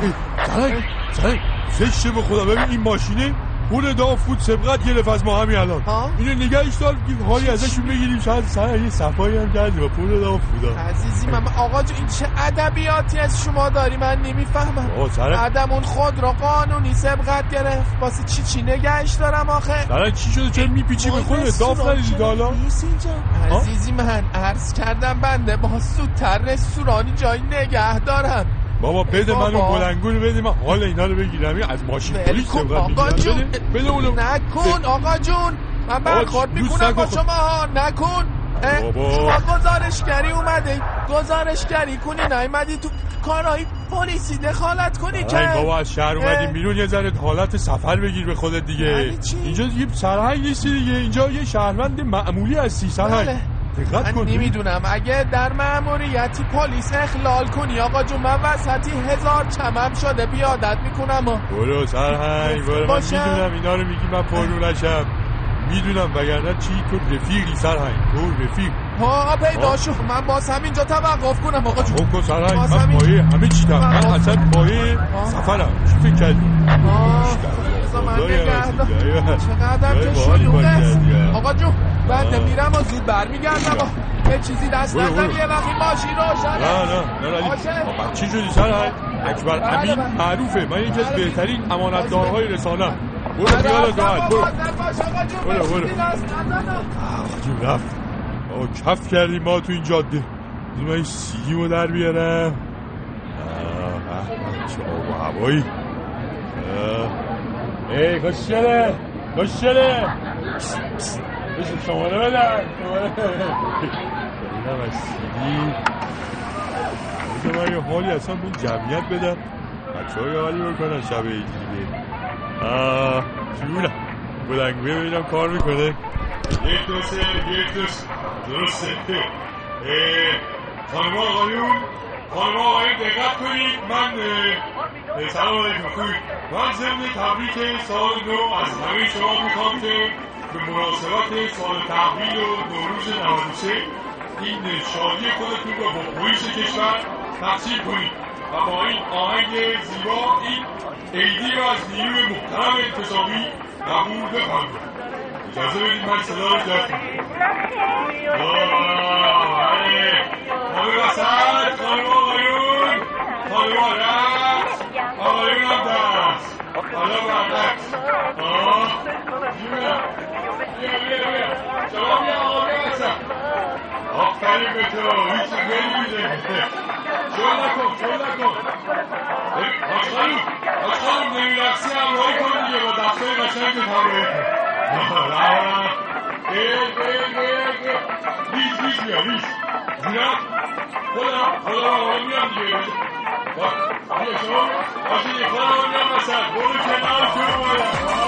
سرهنگ زشته به خدا. ببین این ماشینه پول دافود سبقت گرفت از ما همین الان. اینو نگهش دار که حالی ازشون بگیریم. شاید سرهنگ یه صفایی هم کردی با پول دافود. عزیزی من آقا جو این چه ادبیاتی از شما داری من نمیفهمم. بعدم اون خود را قانونی سبقت گرفت واسه چی نگهش دارم آخه؟ سرهنگ چی شده؟ چرا میپیچی به خودت؟ داف ندیدی حالا؟ عزیزی من عرض کردم بنده با زودتر رستورانی جایی نگه دارم. بابا بده منو بلنگو رو بده، من حال اینا رو بگیرم. از ماشین پلیس سبقت آقا جون بده اونو. نکن آقا جون، من برخورد میکنم با شما ها. نکن. شما گزارشگری اومده گزارشگری کنی، نیومدی تو کارهای پلیسی دخالت کنی که بابا از شهر اومدیم بیرون یه ذره حالت سفر بگیر به خودت دیگه. اینجا یه سرهنگ نیستی دیگه، اینجا یه شهروند معمولی هستی سرهنگ. من نمیدونم اگه در مأموریتی پلیس اخلال کنی آقا جون، من وسطی 1000 چمم شده بیادت میکنم. برو سرهنگ برو. من میدونم اینا رو میگی من پررو نشم، میدونم وگرنه چی تو رفیقی سرهنگ. تو رفیق پیدا شو. من باز همینجا توقف کنم آقا جون. تو سرهنگ من پایه همه چی دارم. من اصلا پایه سفرم. چی فکر کردی؟ من نگهدم چقدر که شلوغ است آقا جون. بنده میرم و زود برمیگردم. به چیزی دست نزنی یه وقتی ماشین روشنه. نه چی شدی سرهنگ؟ اکبر امین معروفه، من یکی از بهترین امانتدارهای رسانه‌ام. برو خیالت راحت. برو آقا جون رفت. کف کردیم ما تو این جاده. من این سیگیمو در بیارم. چه آب و هوایی. ای کشله بشه شماره بدن. اینم از سیدی بشه من یه حالی اصلا به این جمعیت بدم، بچه ها یه حالی بکنن شب ایدی دیگه. جونم بلنگویه ببینم کار میکنه. یک دوسته درسته. خانم آقایون دقت کنید. من سلام علیکم خوبی. من ضمن تبریک سال نو از همه شما میخوام که به مناسبت سال تحویل و نوروز 93 این شادی خودتون رو با پلیس کشور تقسیم کنید و با این آهنگ زیبا این عیدی رو از نیروی محترم انتصابی قبول بفرمایید. اجازه بدید من صدا رو جا کنم. همه وسط خانم آقایون رقص آقایون هم دست حالا برقص. بیا شما بیا آقا بیا بسن. آفرین به تو هیچی بلی میده. شل نکن خانم نمیرقصی همراهی کن دیگه با دستای قشنگ همراهی کن. ریش بیا ریش زیرا خدا میام دیگه. بیا شما باشید خدا میام مثلا برو کنار تو اومده.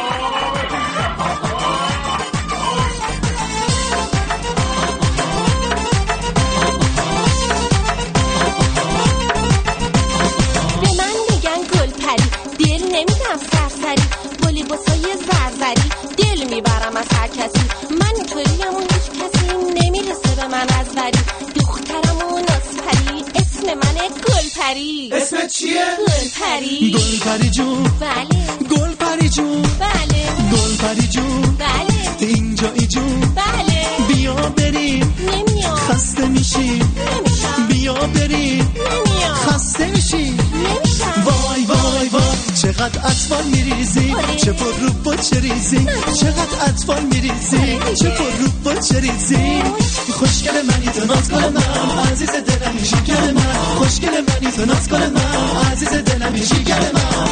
نمیدم سرسری با لباسای زرزری دل میبرم از هر کسی من اینطوریم و هیچ کسی نمیرسه به من از وری دخترم و نازپری اسم منه گلپری. اسمت چیه؟ گلپری. گلپری جون بله. گلپری جون بله. گلپری جون بله. اینجایی جون بله. بیا بریم نمیام خسته میشیم نمیشم بیا بریم نمیام خسته میشیم نمیشم وای وای وای چقدر اطفال میریزی چه پر رو با چه ریزی چقدر اطفال میریزی چه پر رو با چه ریزی خوشگل منی تو ناز کن من عزیز دلم شکر من خوشگل منی تو ناز کن من عزیز دلم شکر من.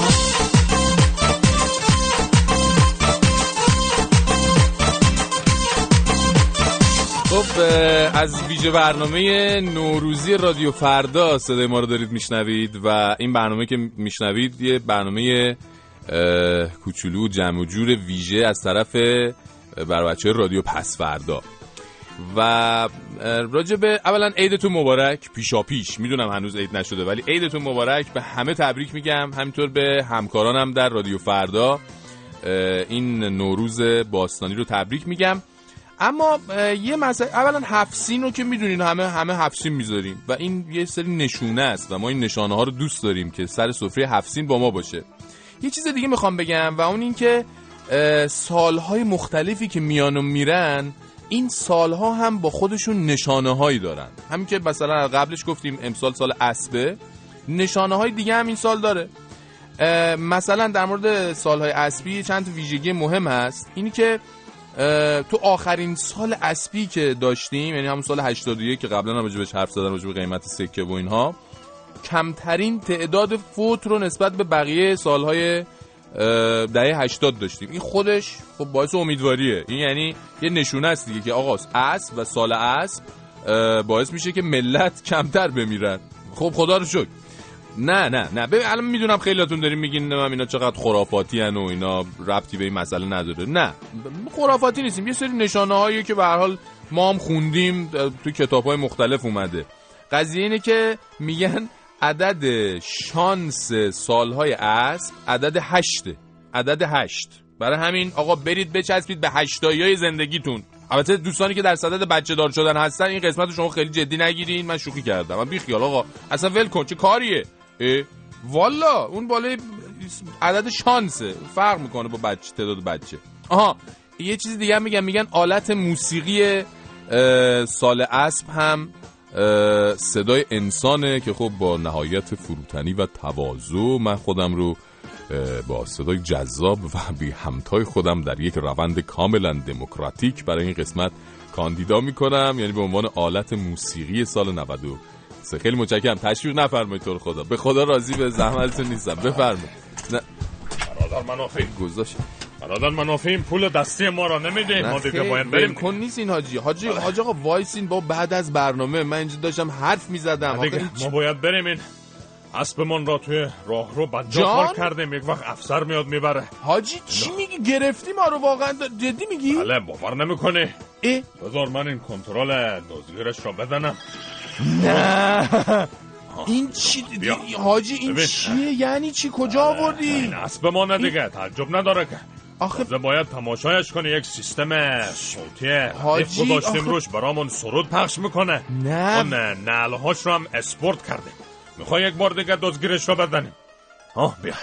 خب از ویژه برنامه نوروزی رادیو فردا صدای ما رو دارید میشنوید و این برنامه که میشنوید یه برنامه کوچولو جمع و جور ویژه از طرف برای بچه‌های رادیو پس فردا و راجب اولا عیدتون مبارک پیشاپیش. میدونم هنوز عید نشده ولی عیدتون مبارک به همه تبریک میگم، همینطور به همکارانم در رادیو فردا این نوروز باستانی رو تبریک میگم. اما یه مسئله، اولا 7 سین رو که میدونین همه 7 سین میذاریم و این یه سری نشونه است و ما این نشانه ها رو دوست داریم که سر سفره 7 سین با ما باشه. یه چیز دیگه میخوام بگم و اون این که سالهای مختلفی که میان و میرن این سالها هم با خودشون نشانه هایی دارن. همین که مثلا قبلش گفتیم امسال سال اسبه، نشانه های دیگه هم این سال داره. مثلا در مورد سالهای اسبی چند تا ویژگی مهم هست. اینی که تو آخرین سال اسبی که داشتیم، یعنی همون سال 81 که قبلا هم راجبش حرف زدن راجب قیمت سکه و اینها، کمترین تعداد فوت رو نسبت به بقیه سالهای دهه 80 داشتیم. این خودش خب باعث امیدواریه. این یعنی یه نشونه است دیگه که آقا اسب و سال اسب باعث میشه که ملت کمتر بمیرن. خب خدا رو شکر. نه ببین الان میدونم خیلیاتون دارین میگین اینا چقدر خرافاتی ان و اینا ربطی به این مسئله نداره. نه خرافاتی نیستیم، یه سری نشانه هایی که به هر حال ما هم خوندیم تو کتاب‌های مختلف اومده. قضیه اینه که میگن عدد شانس سالهای اسب عدد 8. عدد 8. برای همین آقا برید بچسبید به 8تایی‌های زندگیتون. البته دوستانی که در صدد بچه دار شدن هستن این قسمت رو شما خیلی جدی نگیرین، من شوخی کردم. من بی خیال آقا اصلا ول کن، چه کاریه؟ والا اون بالای عدد شانسه، فرق میکنه با بچه، تعداد بچه. آها یه چیز دیگه هم میگن آلت موسیقی سال اسب هم صدای انسانه که خب با نهایت فروتنی و تواضع من خودم رو با صدای جذاب و بی همتای خودم در یک روند کاملا دموکراتیک برای این قسمت کاندیدا میکنم، یعنی به عنوان آلت موسیقی سال 92. خیلی متشکرم، تشویق نفرمایید تو خدا، به خدا راضی به زحمتتون نیستم. بفرمایید. برادر منافی گذاشت. برادر منافی این پول دستی ما را نمیده، ما دیگه باید بریم. کن نیست این حاجی آقا وایسین با بعد از برنامه من اینجا داشتم حرف میزدم. ما باید بریم، این اسبمون را توی راه رو بدجا کردیم، یک وقت افسر میاد میبره. حاجی چی میگی؟ گرفتی ما رو واقعا؟ جدی میگی؟ بله باور نمیکنی؟ بذار من این کنترل دزدگیرش را بدنم. نه این چی حاجی این چیه؟ یعنی چی؟ کجا آوردی؟ این اسبمونه دیگه، تعجب نداره که آخه باید تماشایش کنی. یک سیستم صوتی گذاشتیم روش برامون سرود پخش میکنه. نه اون نعلهاش رو هم اسپورت کرده. میخوای یک بار دیگه دزدگیرش رو بدنیم؟ بیا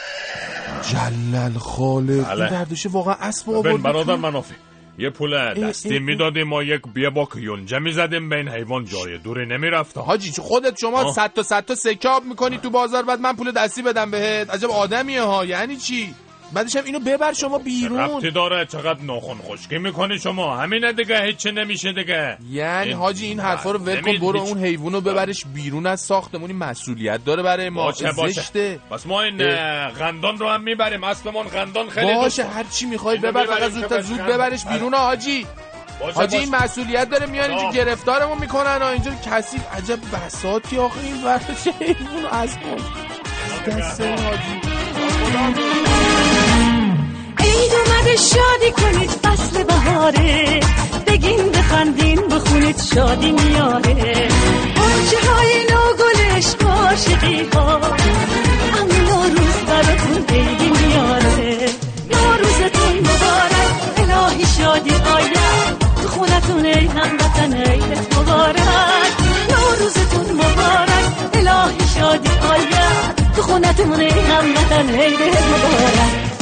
جلل خالق. این دردشه واقعا اسب آوردی. ببین برادر منافی، یه پول دستی میدادیم، ما یک بیاباک یونجه میزدیم، به این حیوان جای دوری نمیرفت. حاجی خودت شما 100 تا سکه آب میکنی تو بازار، بعد من پول دستی بدم بهت؟ عجب آدمیه ها. یعنی چی؟ بعدش هم اینو ببر شما بیرون. ربطی داره؟ چقدر ناخن خشکی میکنی شما؟ همینه دیگه، هیچ نمیشه دیگه. یعنی حاجی این حرفا رو ول کن، برو اون حیوانو ببرش بیرون از ساختمون، مسئولیت داره برای ما. باشه. بس ما این قندان رو هم میبریم، اصلمون قندان خیلی باشه. هر چی میخوای ببر، فقط زود ببرش بیرون حاجی. حاجی این مسئولیت داره، میان اینجا گرفتارمون میکنن اینجا کثیف. عجب بساطی آخه این ورش حیوانو از دست حاجی. عید اومده شادی کنید فصل بهاره، بگین بخندین بخونید شادی میاره. آنچه های نوگلش عاشقی ها، اما نوروز براتون عیدی میاره. نوروزتون مبارک، الهی شادی آید تو خونتون، ای هموطن عیدت مبارک. نوروزتون مبارک، الهی شادی آید تو خونتون، ای هموطن عیدت مبارک.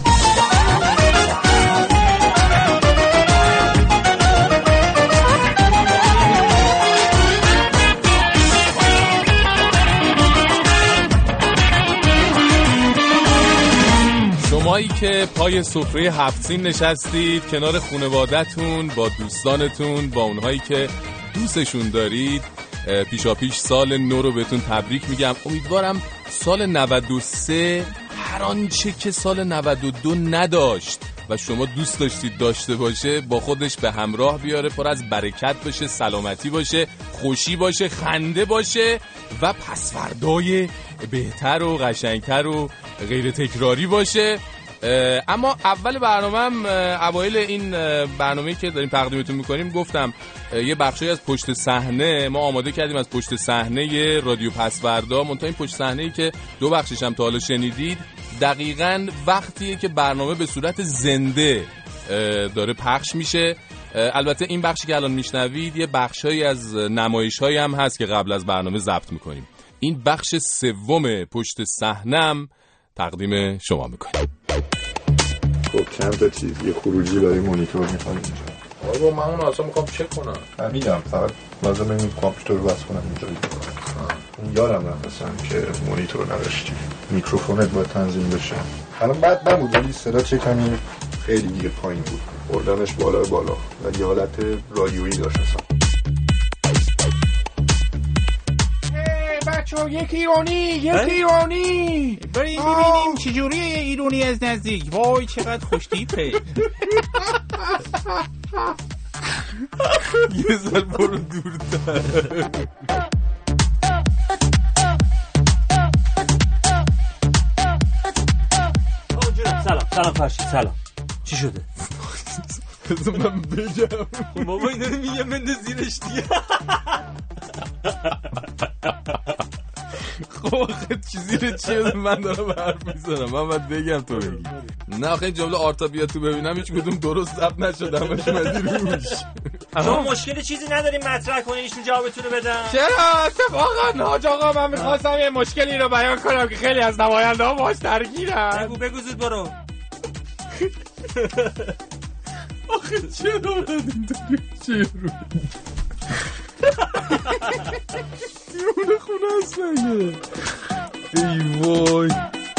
شمایی که پای سفره 7 سین نشستید کنار خانواده‌تون، با دوستانتون، با اونهایی که دوستشون دارید، پیشاپیش سال نو رو بهتون تبریک میگم. امیدوارم سال 93 هر آنچه که سال 92 نداشت و شما دوست داشتید داشته باشه با خودش به همراه بیاره، پر از برکت باشه، سلامتی باشه، خوشی باشه، خنده باشه و پسوردای بهتر و قشنگتر و غیر تکراری باشه. اما اول برنامه‌ام، اوایل این برنامه‌ای که داریم تقدیمتون می‌کنیم، گفتم یه بخشی از پشت صحنه ما آماده کردیم، از پشت صحنه رادیو پسوردا. منتها این پشت صحنه‌ای که 2 بخشش هم تا حالا شنیدید دقیقاً وقتیه که برنامه به صورت زنده داره پخش میشه. البته این بخشی که الان میشنوید یه بخشایی از نمایش‌هایی هم هست که قبل از برنامه ضبط می‌کنیم. این بخش سوم پشت صحنه‌ام تقدیم شما می‌کنیم. خب چند تا چیز، یه خروجی برای مانیتور می‌خوام اینجا. آره من اون اصلا می‌خوام چک کنم. فهمیدم، فقط لازمه این کامپیوتر رو وصل کنم اینجا. یادم رفت که مانیتور نداشتی. میکروفونت باید تنظیم بشه. الان بعد نبود ولی صدا چه کمی خیلی دیگه پایین بود. بردمش بالا ولی حالت رادیویی داشت اصلا. بچه‌ها یک ایرانی بریم ببینیم چجوریه ایرانی از نزدیک. وای چقدر خوشتیپه. یه ذره برو دورتر. سلام فرشید، سلام. چی شده؟ بذار من بگم. بابا این داره میگم بنده زیرش دیگه. خب آخه چیزی رو چیه من دارم حرف میزنم، من باید بگم تو بگی. نه آخه این جمله آرتا بیا تو ببینم هیچ کدوم درست ضبط نشده، همش اومدی روش. شما مشکل چیزی نداریم مطرح کنین ایشون جوابتون رو بدن؟ چرا؟ اتفاقا حاج آقا من میخواستم یه مشکلی رو بیان کنم که خیلی از نماینده ها باهاش درگیرن. بگو زود برو. آخه چرا اینطوری چرا؟ دیونه خونه هست مگه؟ ای وای.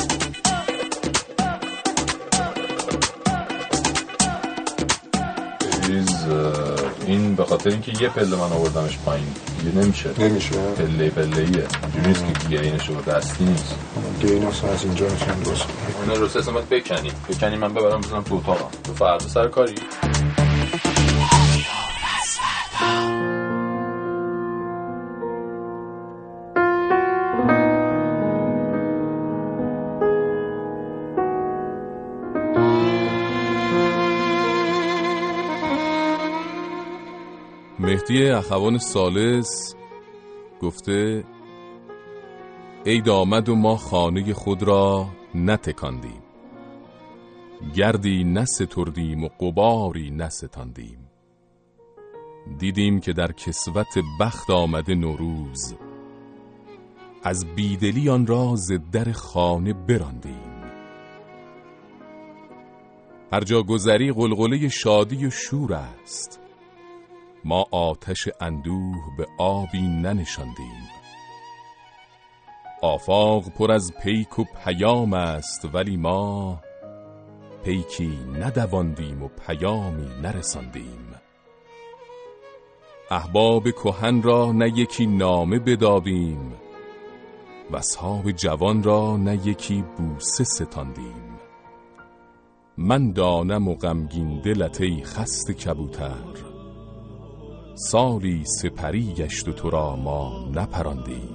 این به خاطر اینکه یه پله من آوردمش پایین دیگه نمیشه پله ایه اینجوری نیست که گینش رو دستی نیست. گینش از اینجا میشن درست اینا رو سه باید بکنی من ببرم بزنم تو اتاقم. تو فردا سر کاری؟ مهدی اخوان ثالث گفته عید آمد و ما خانه خود را نتکاندیم، گردی نستردیم و غباری نستاندیم، دیدیم که در کسوت بخت آمده نوروز، از بیدلی آن را ز در خانه براندیم. هر جا گذری غلغله شادی و شور است، ما آتش اندوه به آبی ننشاندیم. آفاق پر از پیک و پیام است ولی ما پیکی ندواندیم و پیامی نرساندیم. احباب کهن را نه یکی نامه بدادیم و اصحاب جوان را نه یکی بوسه ستاندیم. من دانم و غمگین دلت ای خسته کبوتر، سالی سپری گشت و تو را ما نپراندیم.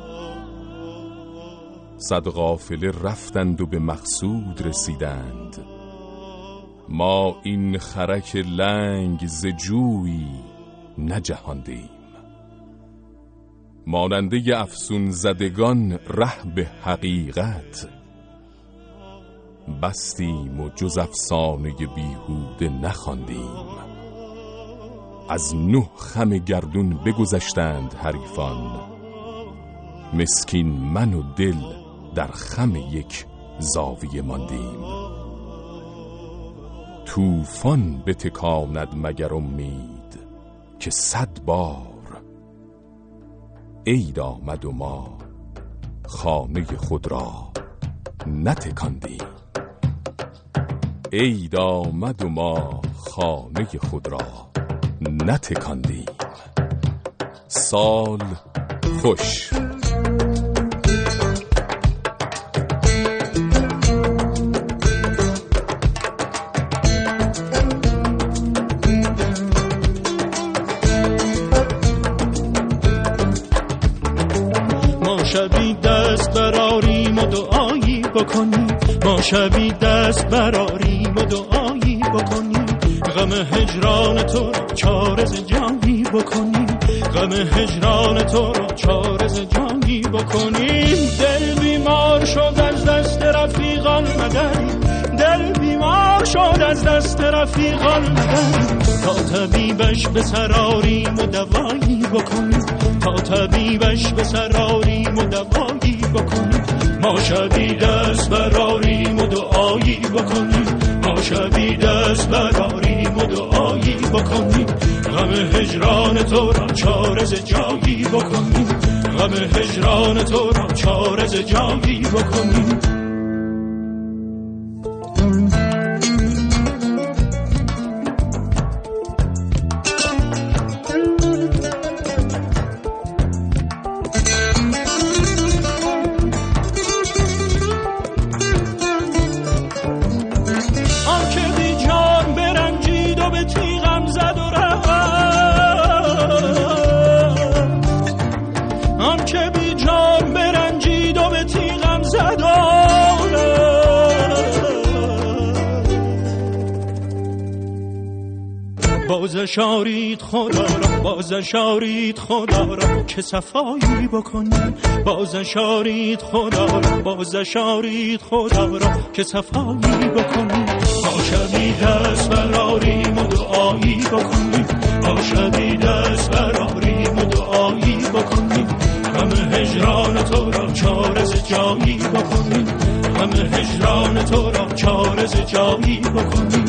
صد قافله رفتند و به مقصود رسیدند، ما این خرک لنگ ز جویی نجهاندیم. ماننده افسون زدگان ره به حقیقت، بستیم و جز افسانه بیهوده نخواندیم. از 9 خم گردون بگذشتند حریفان، مسکین من و دل در خم یک زاویه ماندیم. طوفان بتکاند مگر امید که 100 بار عید آمد و ما خانه خود را نتکاندیم. عید آمد و ما خانه خود را نتکاندیم. سال خوش. ما شبی دست براریم و دعایی بکنیم، ما شبی دست براریم و دعایی بکنیم. غم هجران تو را چارز جانی بکنیم، غم هجران تو را چارز جانی بکنیم. دل بیمار شد از دست رفیقان مداریم، دل بیمار شد از دست رفیقان مداریم. تا طبیبش به سراریم و دوایی بکنیم، تا طبیبش به سراریم و دوایی بکنیم. ما شبی دست براریم و دعایی بکنیم، ما شبی دست براریم و دعایی بکنیم. غم هجران تو را چارز جایی بکنیم، غم هجران تو را چارز جایی بکنیم. بازشارید خدا را، بازشارید خدا را که صفایی بکنیم. بازشارید خدا را، بازشارید خدا را که صفایی بکنیم. ما شبی دست براریم و دعایی بکنیم، ما شبی دست براریم و دعایی بکنیم. غم هجران تو را چارز جایی بکنیم، غم هجران تو را چارز جایی بکنیم.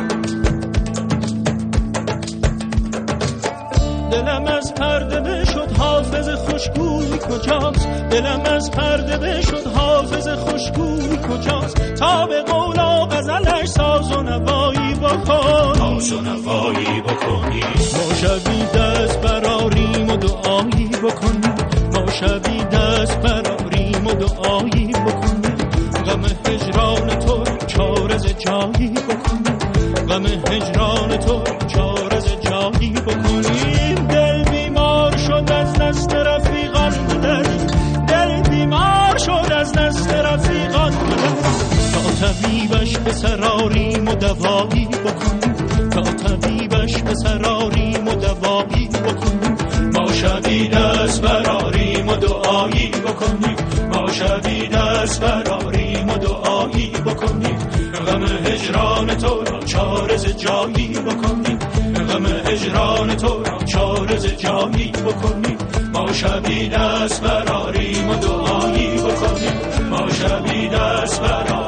دلم از پرده بشد حافظ خوشگوی کجاست، دلم از پرده بشد حافظ خوشگوی کجاست. تا به قول و غزلش ساز و نوایی بکنی، ساز و نوایی بکنی. ما شبی دست براریم و دعایی بکنیم، ما شبی دست براریم و دعایی بکنیم. غم هجران تو چارز جایی بکنیم، غم هجران تو چارز جایی بکنیم. دل بیمار شد از دست رفیقان بدریم، دل بیمار شد از دست رفیقان بدریم. تا طبیبش به سراریم و دوایی بکنیم، تا طبیبش به سراریم و دوایی بکنیم. ما شبی دست براریم و دعایی بکنیم، ما شبی دست براریم و دعایی بکنیم. غم هجران تو را چارز جایی بکنیم، غم هجران تو را چارز جایی بکنیم. ما شبی دست براریم و دعایی بکنیم، ما شبی دست براریم